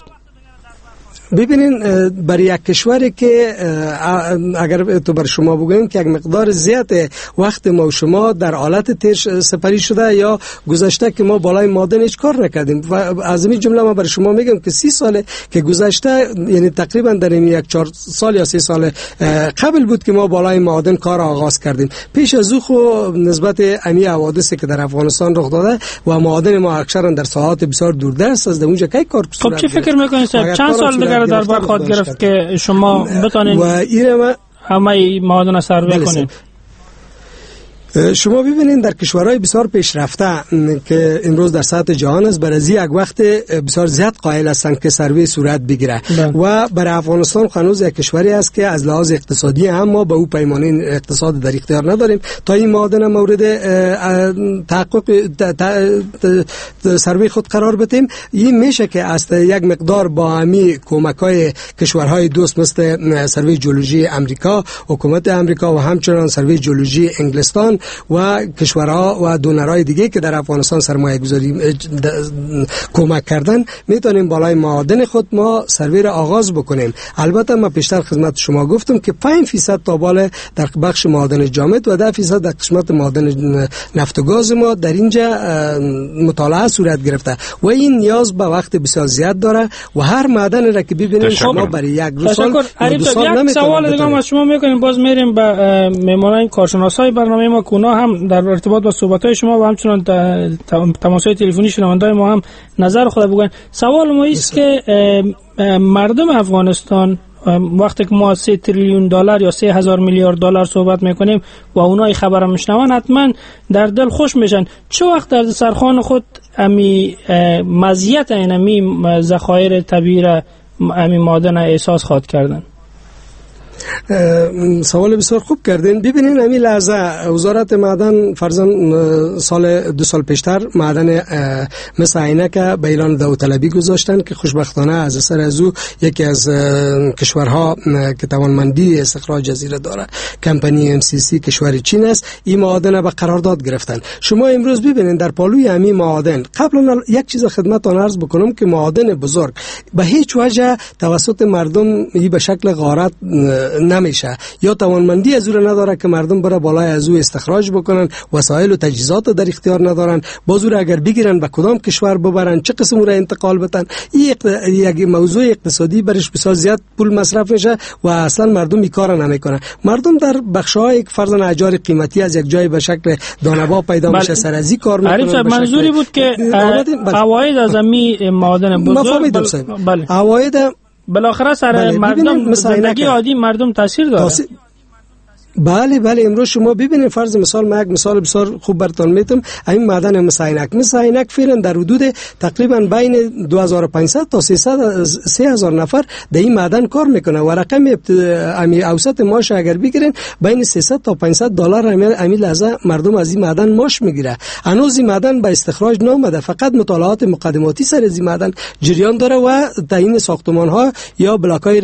ببینین برای یک کشوری که اگر تو بر شما بگویم که یک مقدار زیاد وقت ما و شما در حالت تیر سپری شده یا گذشته که ما بالای معادن هیچ کار نکردیم و از این جمله ما بر شما میگم که سی ساله که گذشته یعنی تقریبا در این یک چهار سال یا سه سال قبل بود که ما بالای معادن کار آغاز کردیم. پیش از او خو نسبت امی حوادثی که در افغانستان رخ داده و معادن ما اکثرا در ساحات بسیار دوردست از اونجا کی کار خب چی فکر میکنید چند سال دیگه در بر خواهد گرفت که شما بتانید و ایره همه معادن سروی کنید؟ شما ببینید در کشورهای بسیار پیشرفته که امروز در سطح جهان است برای یک وقت بسیار زیاد قائل هستند که سروی صورت بگیره و برای افغانستان هنوز یک کشوری است که از لحاظ اقتصادی هم ما به او پیمانه اقتصاد در اختیار نداریم تا این معادن مورد تحقق سروی خود قرار بدیم. این میشه که از یک مقدار با همی کمک‌های کشورهای دوست مثل سروی ژئولوژی امریکا، حکومت امریکا و همچنین سروی ژئولوژی انگلستان و کشورها و دونرهای دیگه که در افغانستان سرمایه گذاری کمک کردن میتونیم بالای معادن خود ما سروی را آغاز بکنیم. البته ما پیشتر خدمت شما گفتم که پنج فیصد تا بالا در بخش معادن جامد و ده فیصد در قسمت معادن نفت و گاز ما در اینجا مطالعه صورت گرفته و این نیاز به وقت بسیار زیاد داره و هر معدن را که ببینیم شما برای یک دو سال دو سال نمیتونیم. سوال دیگه ما شما میکنیم باز میریم به میمونان کارشناسای برنامه ما کونا هم در ارتباط با صحبت‌های شما و همچنان تماس‌های تلفنی شنونده‌های ما هم نظر خود بگن. سوال ما است که مردم افغانستان وقتی که ما سه تریلیون دلار یا سه هزار میلیارد دلار صحبت میکنیم و اونای خبر میشنون حتما در دل خوش میشن. چه وقت در سرخان خود امی مزیت این امی ذخایر طبیعی را امی معادن احساس خواهد کردن؟ سوال بسیار خوب کردین. ببینین همین لحظه وزارت معدن فرضاً سال دو سال پیشتر معدن مثل عینک به اعلان داوطلبی گذاشتن که خوشبختانه از اثر از او یکی از کشورها که توانمندی استخراج جزیره داره کمپانی ام سی سی کشور چین است این معادن به قرارداد گرفتن. شما امروز ببینین در پالوی همین معادن قبلا یک چیز خدمتتون عرض بکنم که معادن بزرگ به هیچ وجه توسط مردم ای به شکل غارت نمیشه یا توانمندی از او نداره که مردم برای بالای از او استخراج بکنن، وسایل و تجهیزات در اختیار ندارن، بازو را اگر بگیرن به کدام کشور ببرن، چه قسم را انتقال بدن. این یک موضوع اقتصادی برش بسیار زیاد پول مصرف میشه و اصلا مردم این کارا نمیکنن. مردم در بخش‌های فرضاً احجار قیمتی از یک جای به شکل دانه‌با پیدا میشه سرازی کار میکنن. منظوری بود که عواید از می معادن بزرگ بله عواید بالاخره سر بله. مردم زندگی عادی مردم تاثیر داره. تاثیر... بله بله امروز شما ببینید فرض مثال ما یک مثال بسیار خوب براتون میتم. این معدن مساینک مساینک فعلا در حدود تقریبا بین دو هزار و پانصد تا سه هزار نفر در این معدن کار میکنه و رقم امی اوسط ماش اگر بگیرین بین سیصد تا پانصد دلار امی لحظه مردم از این معدن ماش میگیره. هنوز این معدن به استخراج نامده، فقط مطالعات مقدماتی سر این معدن جریان داره و تعیین ساختمان ها یا بلاک های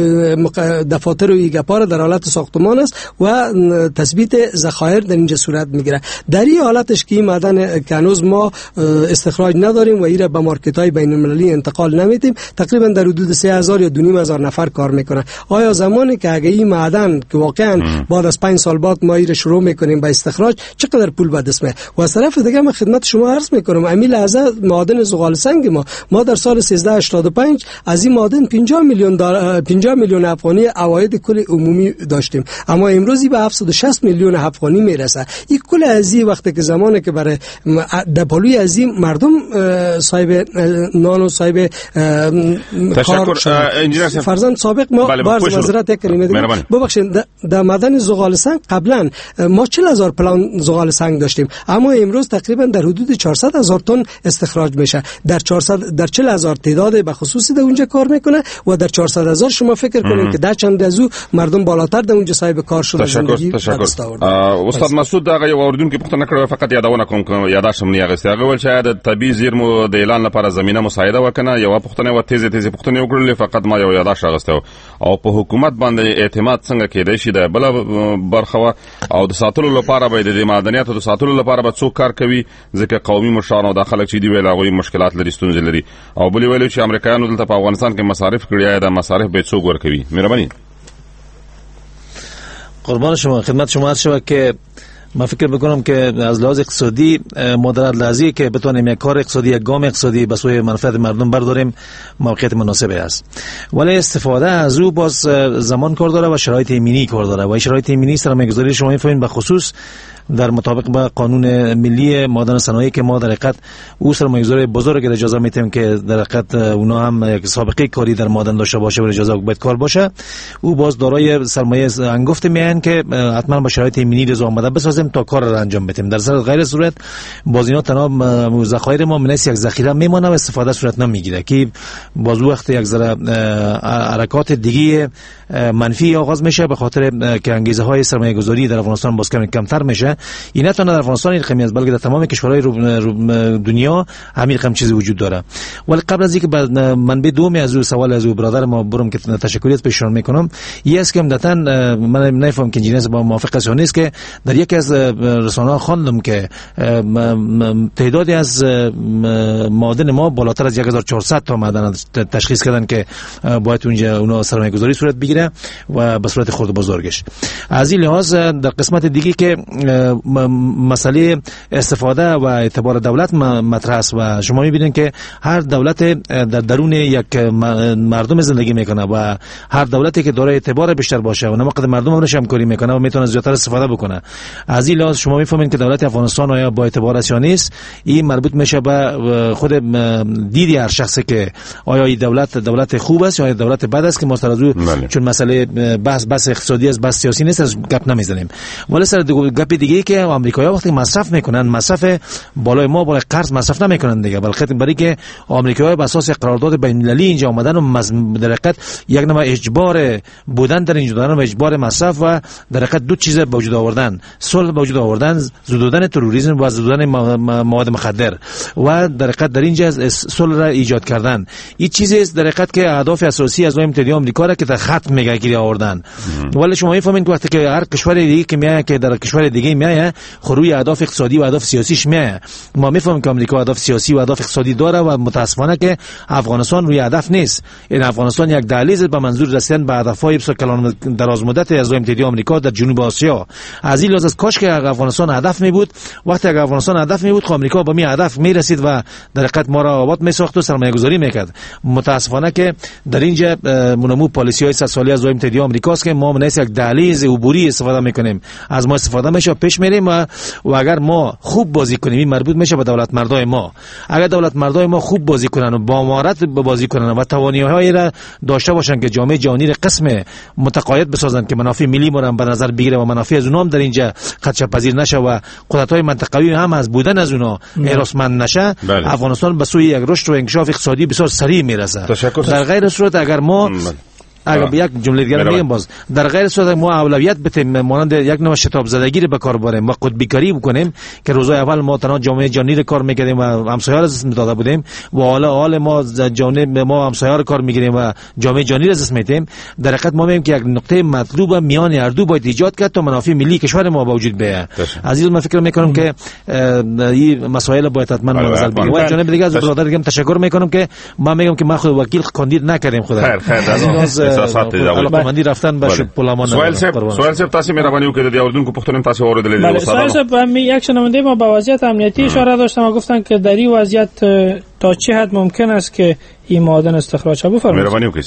دفاتر و ایگپار در حالت ساختمان است و تثبیت ذخایر در اینجا صورت میگیره. در این حالتش که این معدن که هنوز ما استخراج نداریم و ایره به مارکت های بین المللی انتقال نمیدیم، تقریبا در حدود سه هزار یا دو نیم هزار نفر کار میکنه. آیا زمانی که اگه این معدن که واقعا بعد از پنج سال بعد ما ایره شروع میکنیم به استخراج چقدر پول به دست میاد؟ و از طرف دیگه من خدمت شما عرض میکنم امی لحظه معدن زغال سنگ ما ما در سال سیزده هشتاد و پنج از این معدن پنجاه میلیون پنجاه میلیون افغانی عواید کل عمومی داشتیم، اما امروز به هفتصد و شصت میلیون افغانی میرسه. این کل از این وقتی که زمانی که برای دپالوی از این مردم صاحب نان و صاحب کار فرزند سابق ما بارز وزارت یک کلمه دیگه ببخشید در معدن زغال سنگ قبلا ما چهل هزار پلان زغال سنگ داشتیم، اما امروز تقریبا در حدود چهارصد هزار تن استخراج میشه. در چهارصد در چهل هزار تعداد به خصوصی در اونجا کار میکنه و در چهارصد هزار شما فکر کنید که در چند از مردم بالاتر در اونجا صاحب کار شده. تشکر تشکر استاد مسعود دغه یو اوردونکو پوښتنه کړې فقط یادونه کوم کوم یاداشم نه یغستې هغه ول چې د طبي زیرمو د اعلان لپاره زمينه مساعده وکنه یو پوښتنه و تیزه تیزه پوښتنه وکړلې فقط ما یو یاداش اغستو او په حکومت باندې اعتماد څنګه کېدای شي د بل برخه او د ساتلو لپاره به د معدنیاتو د ساتلو لپاره به څوک کار کوي ځکه قومي مشران او داخله چې دی ویل هغه مشکلات لري ستونزې لري او بل ویل چې امریکایانو دلته په افغانستان کې مصارف کړی دا مصارف به څوک ورکوي؟ مهرباني. قربان شما خدمت شما عرض شود که من فکر میکنم که از لحاظ اقتصادی مدارت لحظی که بتوانیم یک کار اقتصادی یک گام اقتصادی به سوی منفعت مردم برداریم موقعیت مناسبی است، ولی استفاده از او باز زمان کار داره و شرایط ایمنی کار داره و شرایط ایمنی سرمایه‌گذاری شما میفهمید به خصوص در مطابق با قانون ملی معدن صنایع که ما در حقیقت او سرمایه‌گذاری بزرگ اجازه میتیم که در حقیقت اونا هم یک سابقه کاری در معدن داشته باشه و اجازه باید کار باشه، او باز دارای سرمایه انگفت میان که حتما با شرایط ایمنی رضا آمده بسازیم تا کار را انجام بدیم. در صورت غیر صورت باز اینا تنها ذخایر ما منس یک ذخیره میمونه و استفاده صورت نمیگیره که باز وقت یک ذره حرکات دیگه منفی آغاز میشه به خاطر که انگیزه های سرمایه گذاری در افغانستان باز کم کمتر میشه میکنه. این نه تنها در افغانستان این رقمی است بلکه در تمام کشورهای دنیا همین رقم چیزی وجود داره. ولی قبل از اینکه منبع دومی از او سوال از او برادر ما برم که تشکریت پیشون میکنم، یه است که عمدتاً من نفهم که انجینیر با موافق است یا نیست که در یکی از رسانه‌ها خواندم که تعدادی از معادن ما بالاتر از هزار و چهارصد تا معدن تشخیص کردن که باید اونجا اونا سرمایه‌گذاری صورت بگیره و به صورت خرد بزرگش. از این لحاظ در قسمت دیگه که مسئله استفاده و اعتبار دولت مطرح است و شما می‌بینید که هر دولت در درون یک مردم زندگی میکنه و هر دولتی که دارای اعتبار بیشتر باشه و نماقد مردم اونش همکاری میکنه و میتونه زیادتر استفاده بکنه. از این لحاظ شما میفهمید که دولت افغانستان آیا با اعتبار است یا نیست. این مربوط میشه به خود دیدی هر شخصی که آیا این دولت دولت خوب است یا دولت بد است که ما سر چون مسئله بحث بحث اقتصادی است بحث سیاسی نیست از گپ نمیزنیم. ولی سر گپ دیگه ای که آمریکایی‌ها وقتی مصرف میکنن مصرف بالای ما بالای قرض مصرف نمیکنن دیگه، بلکه برای که آمریکایی‌ها بر اساس قرارداد بین‌المللی اینجا اومدن و در حقیقت یک نوع اجبار بودن در اینجا دارن و اجبار مصرف و در حقیقت دو چیز به وجود آوردن، صلح به وجود آوردن، زدودن تروریسم و زدودن مواد مخدر و در حقیقت در اینجا صلح را ایجاد کردن. این چیزی است در حقیقت که اهداف اساسی از متحده آمریکا را که در خط میگیری آوردن. ولی شما میفهمید که وقتی که هر کشور دیگه که میایه که در کشور دیگه میایه خروی اهداف اقتصادی و اهداف سیاسیش میایه. ما میفهمیم که آمریکا اهداف سیاسی و اهداف اقتصادی داره و متاسفانه که افغانستان روی هدف نیست. این افغانستان یک دهلیز به منظور رسیدن به هدف‌های بسیار کلان دراز مدت از متحده آمریکا در جنوب آسیا. از این لحاظ کاش که افغانستان هدف می بود، وقتی اگر افغانستان هدف می بود آمریکا به می هدف می رسید و در حقیقت ما را آباد می ساخت و سرمایه‌گذاری میکرد. متاسفانه که در اینجا منمو پالیسی‌های صد ساله از متحده آمریکا است که ما منیس یک دهلیز عبوری استفاده میکنیم. از ما استفاده میشه پیش میریم و, و اگر ما خوب بازی کنیم این مربوط میشه به دولت مردای ما. اگر دولت مردای ما خوب بازی کنن و با مهارت بازی کنن و توانایی‌هایی را داشته باشن که جامعه جهانی را قسم متقاعد بسازن که منافع ملی ما را به نظر بگیره و منافع از اونها هم در اینجا خدشه پذیر نشه و قدرت‌های منطقوی هم از بودن از اونها هراسمند نشه، بله. افغانستان به سوی یک رشد و انکشاف اقتصادی بسیار سریع میرسه. در غیر صورت اگر ما اگر یک جمله دیگر میگم باز در غیر صورت ما اولویت بدیم مانند یک نوع شتاب زدگی رو به کار ببریم و قطبی کاری بکنیم که روزهای اول ما تنها جامعه جهانی رو کار میکردیم و همسایه‌ها رو از داده بودیم و حالا حال ما جانب ما همسایه‌ها رو کار میگیریم و جامعه جهانی رو از میتیم. در حقیقت ما میگیم که یک نقطه مطلوب میان هر دو باید ایجاد کرد تا منافع ملی کشور ما به وجود بیاد. عزیز من فکر میکنم که این مسائل باید حتما نظر بگیریم. و جانب دیگه از برادر دیگه تشکر میکنم که ما میگم که ما خود وکیل کاندید نکردیم خدا. خیر خیر احساسات علاقمندی رفتن به پولمان. سوال سب سوال سب تاسو مهرباني وکړئ د اوردونکو پښتون تاسو اوریدلې دي. سوال سب هم یک شنونده ما با وضعیت امنیتی اشاره داشتن و گفتن که در این وضعیت تا چه حد ممکن است که این معادن استخراج شه. بفرمایید. مهرباني وکړئ.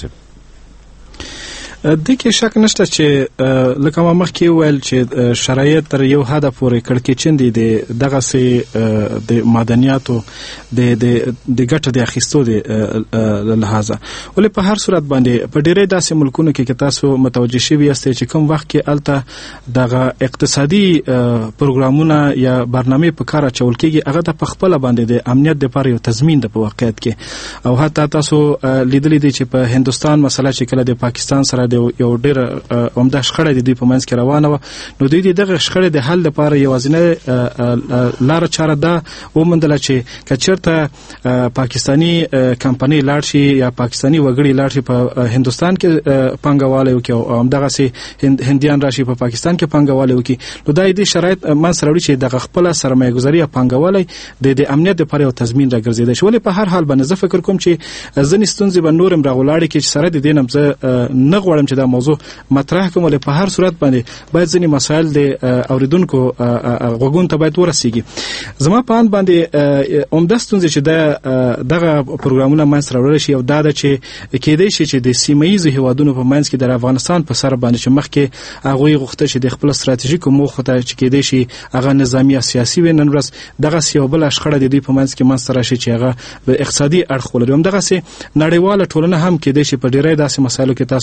د کې شک نشته چې لکه ما مخکې ویل چې شرایط تر یو حد پورې کړکېچن دي د دغه سي د معدنیاتو د د د ګټه د اخیستو د لحاظه. ولې په هر صورت باندې په ډېرې داسې ملکونو کې کې تاسو متوجه شوي یاستئ چې کوم وخت کې الته دغه اقتصادي پروګرامونه یا برنامه په کار اچول کېږي هغه د خپل باندې د امنیت لپاره یو تضمین د په واقعیت کې او حتی تاسو لیدلې دي چې په هندستان مسله چې کله د پاکستان سره یو ډېر عمده شخړه د دوی په منځ کې روانه وه، نو دوی دغه شخړې د حل لپاره یوازینۍ لاره چاره ده وموندله چې که چېرته پاکستاني کمپنۍ لاړ شي یا پاکستاني وګړي لاړ شي په هندوستان کې پانګوالی وکړي او همدغسې هندیان راشي په پاکستان کې پانګوالی وکړي، نو دا دې شرایط منځته راوړي چې دغه خپله سرمایه‌ګذاري یا پانګوالی د امنیت لپاره یو تضمین راګرځېدی شي. ولې په هر حال باندې زه فکر کوم چې ځینې ستونزې به نور هم راغولاړې کړي چې سره د دې نه زه نه غواړم چې دا موضوع مطرح کوم. ولې په هر صورت باندې باید ځینې مسایل د اوریدونکو غوږونو ته باید ورسیږي. زما په اند باندې عمده ستونزې چې دغه پروګرامونه منځته راوړلی شي او دا ده چې کېدی شي چې د سیمه ییزو هېوادونو په منځ کې د افغانستان په سر باندې چې مخکې هغوی غوښتل چې د خپل ستراتیژیکو موخو ته چې کېدی شي هغه نظامي یا سیاسي وي، نن ورځ دغسې یو بله شخړه د دوی په منځ کې منځته راشي چې هغه د اقتصادي اړخ ولري. همدغسې نړیواله ټولنه هم کېدی شي په ډېری داسې مسایلو کې تاسو لیدلې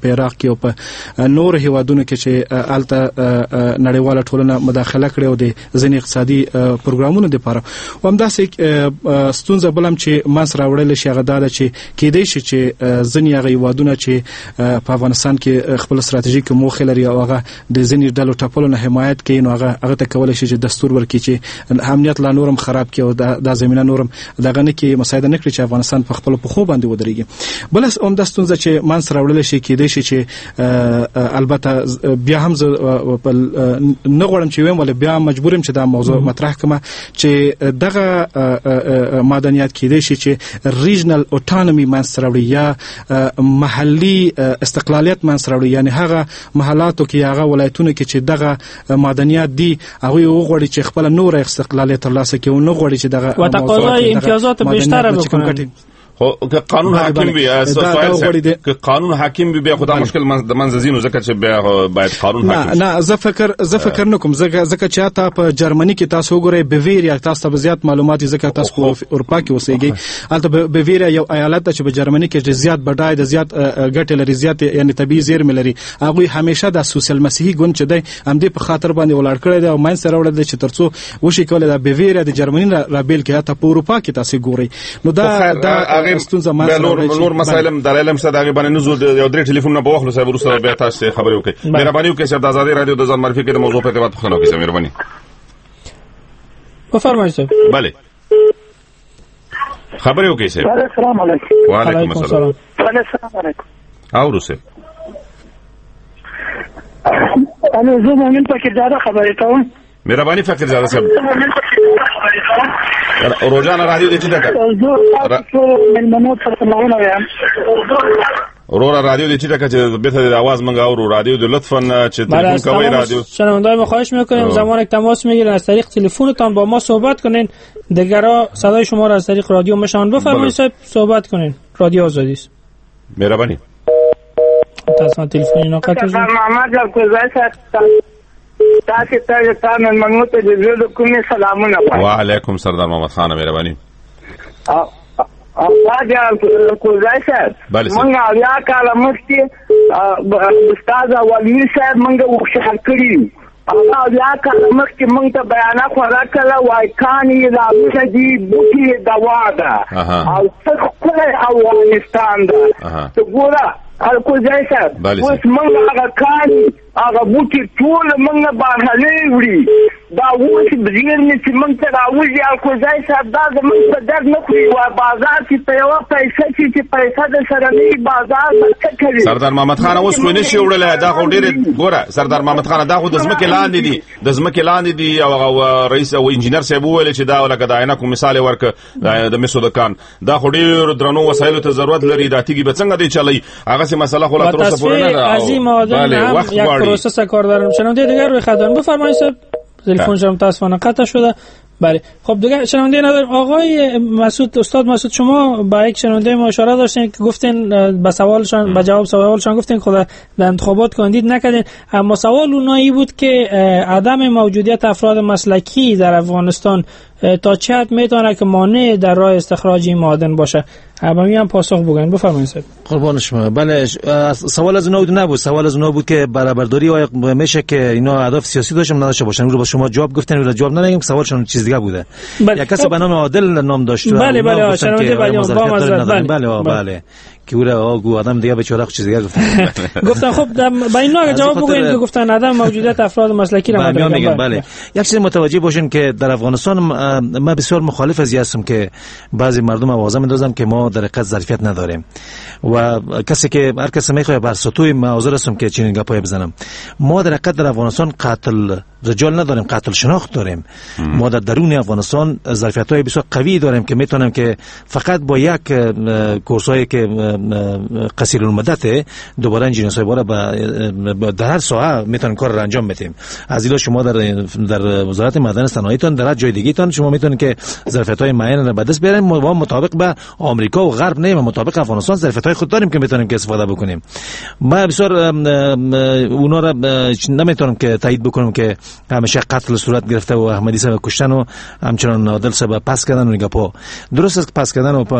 په عراق کې او په نور هیوادونو کې چې الته نړیواله ټولنه مداخله کړې او د ځینې اقتصادي پروګرامونو لپاره همداسې ستونزه بلم چې ماس راوړل شي هغه دا چې کېدای شي چې ځینې هغه هیوادونه چې په افغانستان کې خپل ستراتیژیک موخه لري او هغه د ځینې ډلو ټاپلو نه حمایت کوي نو هغه هغه ته کولای شي چې دستور ورکړي چې امنیت لا نورم خراب کړي او د زمينه نورم دغه نه کې مساعده نه کړي چې افغانستان په خپل پخو باندې ودرېږي بل هم د ستونزه چې مانس راوړل شي کېدای شي چې البته بیا هم نه غواړم چې وایم ولې بیا مجبورم چې دا موضوع مطرح کړم چې دغه مدنیات کېدای شي چې ریجنل اوټونومي مانس راوړي یا محلي استقلالیت مانس راوړي یعنی هغه محلاتو کې هغه ولایتونو کې چې دغه مدنیات دي هغه وغوړي چې خپل نور استقلالیت ترلاسه کوي او نه غوړي چې دغه وتقاضای امتیازات بیشتر بکنن خو که قانون حاکم وي که قانون حاکم وي بیا خدای مشکل د منځزینو ځکه چې بیا باید قانون حاکم نه نه زه فکر زه فکر نکوم ځکه ځکه چې تاسو په جرمني کې تاسو وګورئ بویریا تاسو ته زیات معلومات ځکه تاسو په اروپا کې اوسېږئ البته بویریا یو ایالت چې په جرمني کې زیات بډای د زیات ګټې لري زیات یعنی طبي زیرمې لري هغه همیشه د سوسیال مسیحي ګوند چې دی هم دې په خاطر باندې ولاړ کړی دی او ماین سره وړل چې ترڅو وشي کولای د بویریا د جرمني را بیل کې ته په اروپا کې تاسو ګورئ نو دا دا ستونزه نور نور مسایل دلایل مشته دغه باندې نزول یو درې ټلیفون نه بوخلو صاحب وروسته بیا تاسو خبرې وکړئ مهرباني وکړئ چې د آزادۍ رادیو د ځان معرفي کې د موضوع په ارتباط پوښتنه وکړئ مهرباني بفرمایئ صاحب بله خبرې وکړئ صاحب السلام علیکم وعلیکم السلام السلام علیکم او روسه انا زه مؤمن پکې زیاده خبرې کوم مهرباني فکر زیاده صاحب روزانه رادیو دې چې دا من منوت فرمایونه وایم اورورا رادیو دې چې دا چې به ته आवाज منګه اورو رادیو دې لطفاً چې تلفن کوي رادیو شنوندای ما خواهش میکنیم زمانی که تماس میگیرین از طریق تلفنتان با ما صحبت کنین دیگرا صدای شما را از طریق رادیو مشان بفرمایید صاحب صحبت کنین رادیو آزادی است مهربانی تاسو تلفنی نو قطع شد محمد کوزای صاحب تاسو ته تاسو منو ته د زړه کومې سلامونه وعلیکم سردار محمد خان مهرباني اواجه کوزای صاحب منګه بیا کاله مخکې استاد ولي صاحب منګه وښه کړی او بیا کاله مخکې موږ ته بیانات ورکړه وای کانی لا بشدي بوتي دوا ده او څه افغانستان ده ته ګوره الکوزای صاحب اوس موږ هغه کانی هغه بوتي ټول موږ باندې وړي دا اوس بزیرمې چې موږ ته راوځي الکوزای صاحب دا زموږ په درد نه خوري وای بازار کې په یوه پیسه چې پیسه د سره نه بازار څه کوي سردار محمد خان اوس خو نشي وړلی دا خو ډېرې ګوره سردار محمد خان دا خو د ځمکې لاندې دي د ځمکې لاندې دي او رئیس او انجینر صاحب وویل چې دا لکه د عینکو مثال یې ورکړه د مسو دکان دا خو ډېرو درنو وسایلو ته ضرورت لري دا تیږې به څنګه دی چلی هغسې مسله خو لا تر اوسه پورې نه ده عظیم آدم هم یک پروسس کار دارم شنونده دیگر روی خط دارم بفرمایید صاحب تلفن شما متاسفانه قطع شده بله خب دیگه شنونده نداریم آقای مسعود استاد مسعود شما با یک شنونده ما اشاره داشتین که گفتین به سوالشان به جواب سوالشان گفتین خدا در انتخابات کاندید نکردین اما سوال اونایی بود که عدم موجودیت افراد مسلکی در افغانستان تا چه حد میتونه که مانع در راه استخراج این معادن باشه همین هم پاسخ بگن بفرمایید صاحب قربان شما بله سوال از اونها نبود سوال از اونها بود که برابرداری آیا میشه که اینا اهداف سیاسی داشتن نداشته باشن رو با شما جواب گفتن ولی جواب ندادیم سوالشون چیز دیگه بوده یک کسی به نام عادل نام داشت بله بله شنونده بله بله بله بله که او را آگو آدم دیگه به چهره چیز دیگه گفتن گفتن خب با اینا اگه جواب بگوین که گفتن عدم موجودیت افراد مسلکی را میگن بله یک چیز متوجه باشین که در افغانستان ما بسیار مخالف از هستم که بعضی مردم آوازه میندازن که ما در حقیقت ظرفیت نداریم و کسی که هر کسی میخواد بر سطوح ما حاضر هستم که چنین گپای بزنم ما در حقیقت در افغانستان قاتل رجال نداریم قاتل شناخت داریم ما در درون افغانستان ظرفیت‌های بسیار قوی داریم که میتونیم که فقط با یک کورسایی که قصیر المدت دوباره انجینرهای بالا در هر ساحه میتونن کار را انجام بدیم از اینا شما در در وزارت معدن صنایعتون در جای دیگه تون شما میتونید که ظرفیت‌های معین را به دست بیاریم ما مطابق به آمریکا و غرب نه مطابق افغانستان ظرفیت‌های خود داریم که میتونیم که استفاده بکنیم ما بسیار اونا را نمیتونم که تایید بکنم که همیشه قتل صورت گرفته و احمدی صاحب کشتن و همچنان عادل صاحب پس کردن و نگپا درست است. پس کردن و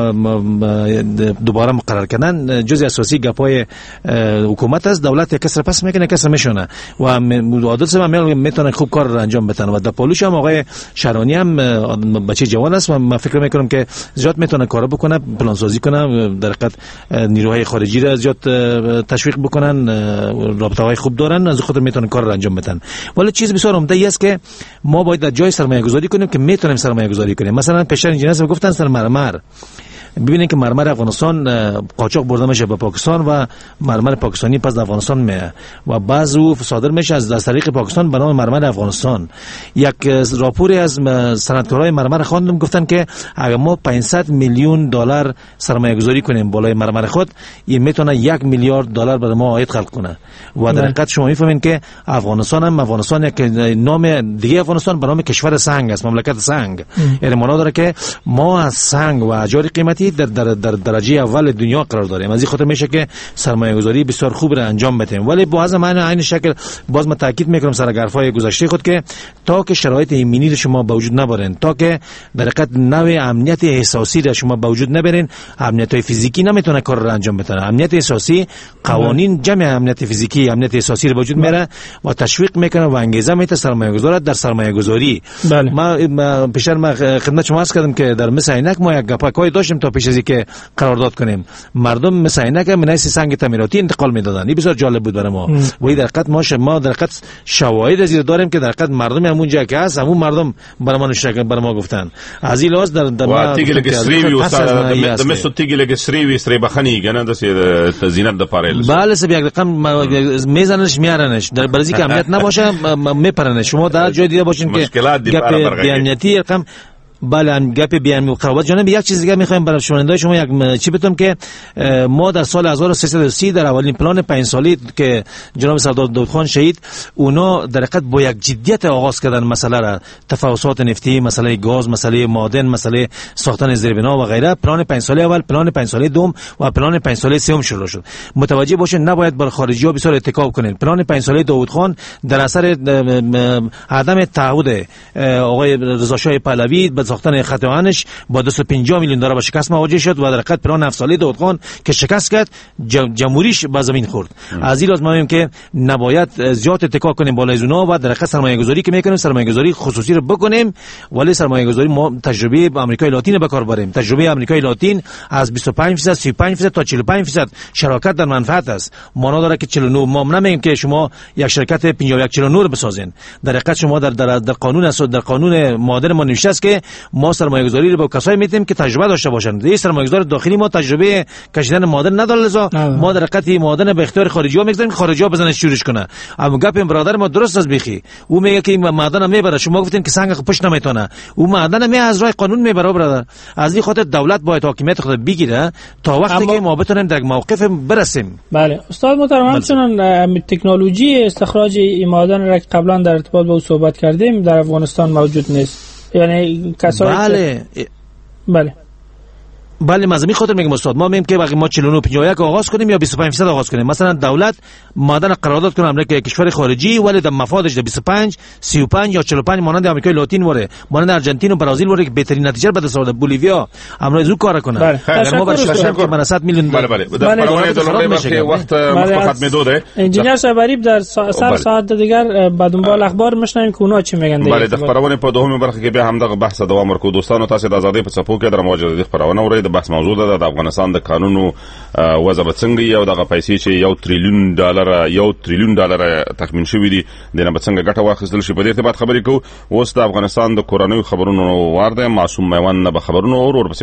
دوباره مقرر کردن جزء اساسی گپای حکومت است. دولت کسر پس میکنه کسر میشونه و عادل صاحب میتونه خوب کار را انجام بتن و در پالوش هم آقای شرانی هم بچه جوان است و من فکر میکنم که زیاد میتونه کار بکنه، پلان سازی کنه، در حقیقت نیروهای خارجی را زیاد تشویق بکنن، رابطه های خوب دارن، از خاطر میتونن کار را انجام بدن. ولی چیز بسیار عمده است که ما باید در جای سرمایه گذاری کنیم که میتونیم سرمایه گذاری کنیم. مثلا پیشتر انجینر گفتن سر مرمر، ببینید که مرمر افغانستان قاچاق برده میشه به پاکستان و مرمر پاکستانی پس در افغانستان میه و بعض او صادر میشه از از طریق پاکستان به نام مرمر افغانستان. یک راپوری از صنعتکارای مرمر خواندم، گفتن که اگر ما پانصد میلیون دلار سرمایه گذاری کنیم بالای مرمر خود، این میتونه یک میلیارد دلار برای ما عاید خلق کنه و در حقیقت شما میفهمین که افغانستان هم افغانستان یک نام دیگه افغانستان به نام کشور سنگ است، مملکت سنگ. یعنی معنا داره که ما از سنگ و اجار قیمتی در, در, در درجه اول دنیا قرار داریم. از این خاطر میشه که سرمایه گذاری بسیار خوب را انجام بدیم. ولی باز من عین شکل باز من تاکید میکنم سر حرفای گذشته خود که تا که شرایط ایمنی شما به وجود نبرین، تا که در حقیقت نوع امنیت احساسی را شما به وجود نبرین، امنیت فیزیکی نمیتونه کار را انجام بده. امنیت احساسی قوانین جمع امنیت فیزیکی امنیت احساسی را به وجود میاره و تشویق میکنه و انگیزه میده سرمایه گذار در سرمایه گذاری. ما پیشتر ما خدمت شما عرض کردم که در مثل عینک ما یک گپاکای داشتیم تا پیش از اینکه قرارداد کنیم، مردم مثل عینک من سنگ تعمیراتی انتقال میدادن. این بسیار جالب بود برای ما و این در حقیقت ما ما در حقیقت شواهد از این داریم که در حقیقت مردم همون جا که هست همون مردم برای ما نشکل برای ما گفتن. از این لحاظ در در ما تیگل گسریوی استاد د مسو تیگل گسریوی سری بخنی کنه د زینت د پارل بله سب یک رقم میزنش میارنش در برزی که امنیت نباشه میپرنش. شما در جای دیده باشین که گپ بی‌امنیتی رقم بله گپ بیان مقربات جانب یک چیز دیگه میخوایم برای شنوندگان شما یک چی بتونم که ما در سال هزار و سیصد و سی در اولین پلان پنج سالی که جناب سردار داود خان شهید اونا در حقیقت با یک جدیت آغاز کردن مسئله را، تفاوضات نفتی، مسئله گاز، مسئله معدن، مسئله ساختن زیربنا و غیره. پلان پنج ساله اول، پلان پنج ساله دوم و پلان پنج ساله سوم شروع شد. متوجه باشین نباید بر خارجی ها بسیار اتکا کنین. پلان پنج ساله داود خان در اثر عدم تعهد آقای رضا شاه پهلوی به ساختن خط آهنش با دویست و پنجاه میلیون دلار به شکست مواجه شد و در حقیقت پلان هفت ساله داود خان که شکست کرد جمهوریش به زمین خورد. از این لازم میگم که نباید زیاد اتکا کنیم بالای زونا و در حقیقت سرمایه گذاری که میکنیم سرمایه گذاری خصوصی رو بکنیم، ولی سرمایه گذاری ما تجربه آمریکای لاتین به کار بریم. تجربه آمریکای لاتین از بیست و پنج درصد سی و پنج درصد تا چهل و پنج درصد شراکت در منفعت است. معنا داره که چهل و نه ما نمیگیم که شما یک شرکت پنجاه و یک چهل و نه بسازین. در حقیقت شما در در, در قانون اساس در قانون معادن ما نوشته است که ما سرمایه گذاری رو با کسایی میتیم که تجربه داشته باشند. این سرمایه گذار داخلی ما تجربه کشیدن معادن نداره، لذا ما در حقیقت معادن به اختیار خارجی ها میگذاریم که خارجی ها بزنن شورش کنه. اما گپ برادر ما درست از بیخی او میگه که این معادن میبره، شما گفتین که سنگ پشت نمیتونه، او معادن می از راه قانون میبره برادر. از این خاطر دولت باید حاکمیت خود بگیره تا وقتی که ما بتونیم در موقف برسیم. بله استاد محترم، همچنان تکنولوژی استخراج این معادن را که قبلا در ارتباط با او صحبت کردیم در افغانستان موجود نیست. یعنی کسایی بله که بله بله مزمی خاطر میگم استاد ما میگیم که باقی ما چهل و نه پنجاه و یک آغاز کنیم یا بیست و پنج درصد آغاز کنیم. مثلا دولت معادن قرارداد کنه امریکا کشور خارجی ولی در مفادش در بیست و پنج سی و پنج یا چهل و پنج مانند آمریکای لاتین وره، مانند ارژانتین و برزیل وره که بهترین نتیجه به دست آورده، بولیویا امروز او کار کنه. بله. ما برش که من صد میلیون بله بله در پروانه دلار باشه وقت مخفت میدوده. انجینر شبریب در سر ساعت دیگر با دنبال اخبار میشنیم که اونا چی میگن. بله در پروانه په دومه برخه کې به همدغه بحث دوام ورکو. دوستانو تاسو د آزادۍ په څپو کې در مواجهه د پروانه ورې د بحث موضوع ده د افغانستان د قانونو وضع څنګه یو دغه پیسې چې یو تریلیون ډالر یو تریلیون ډالر تخمین شوی دي دنه به څنګه ګټه واخیستل شي. په دې ارتباط خبرې کوو. اوس د افغانستان د کورونو خبرونو وارده معصوم میوان نه به خبرونو اور اور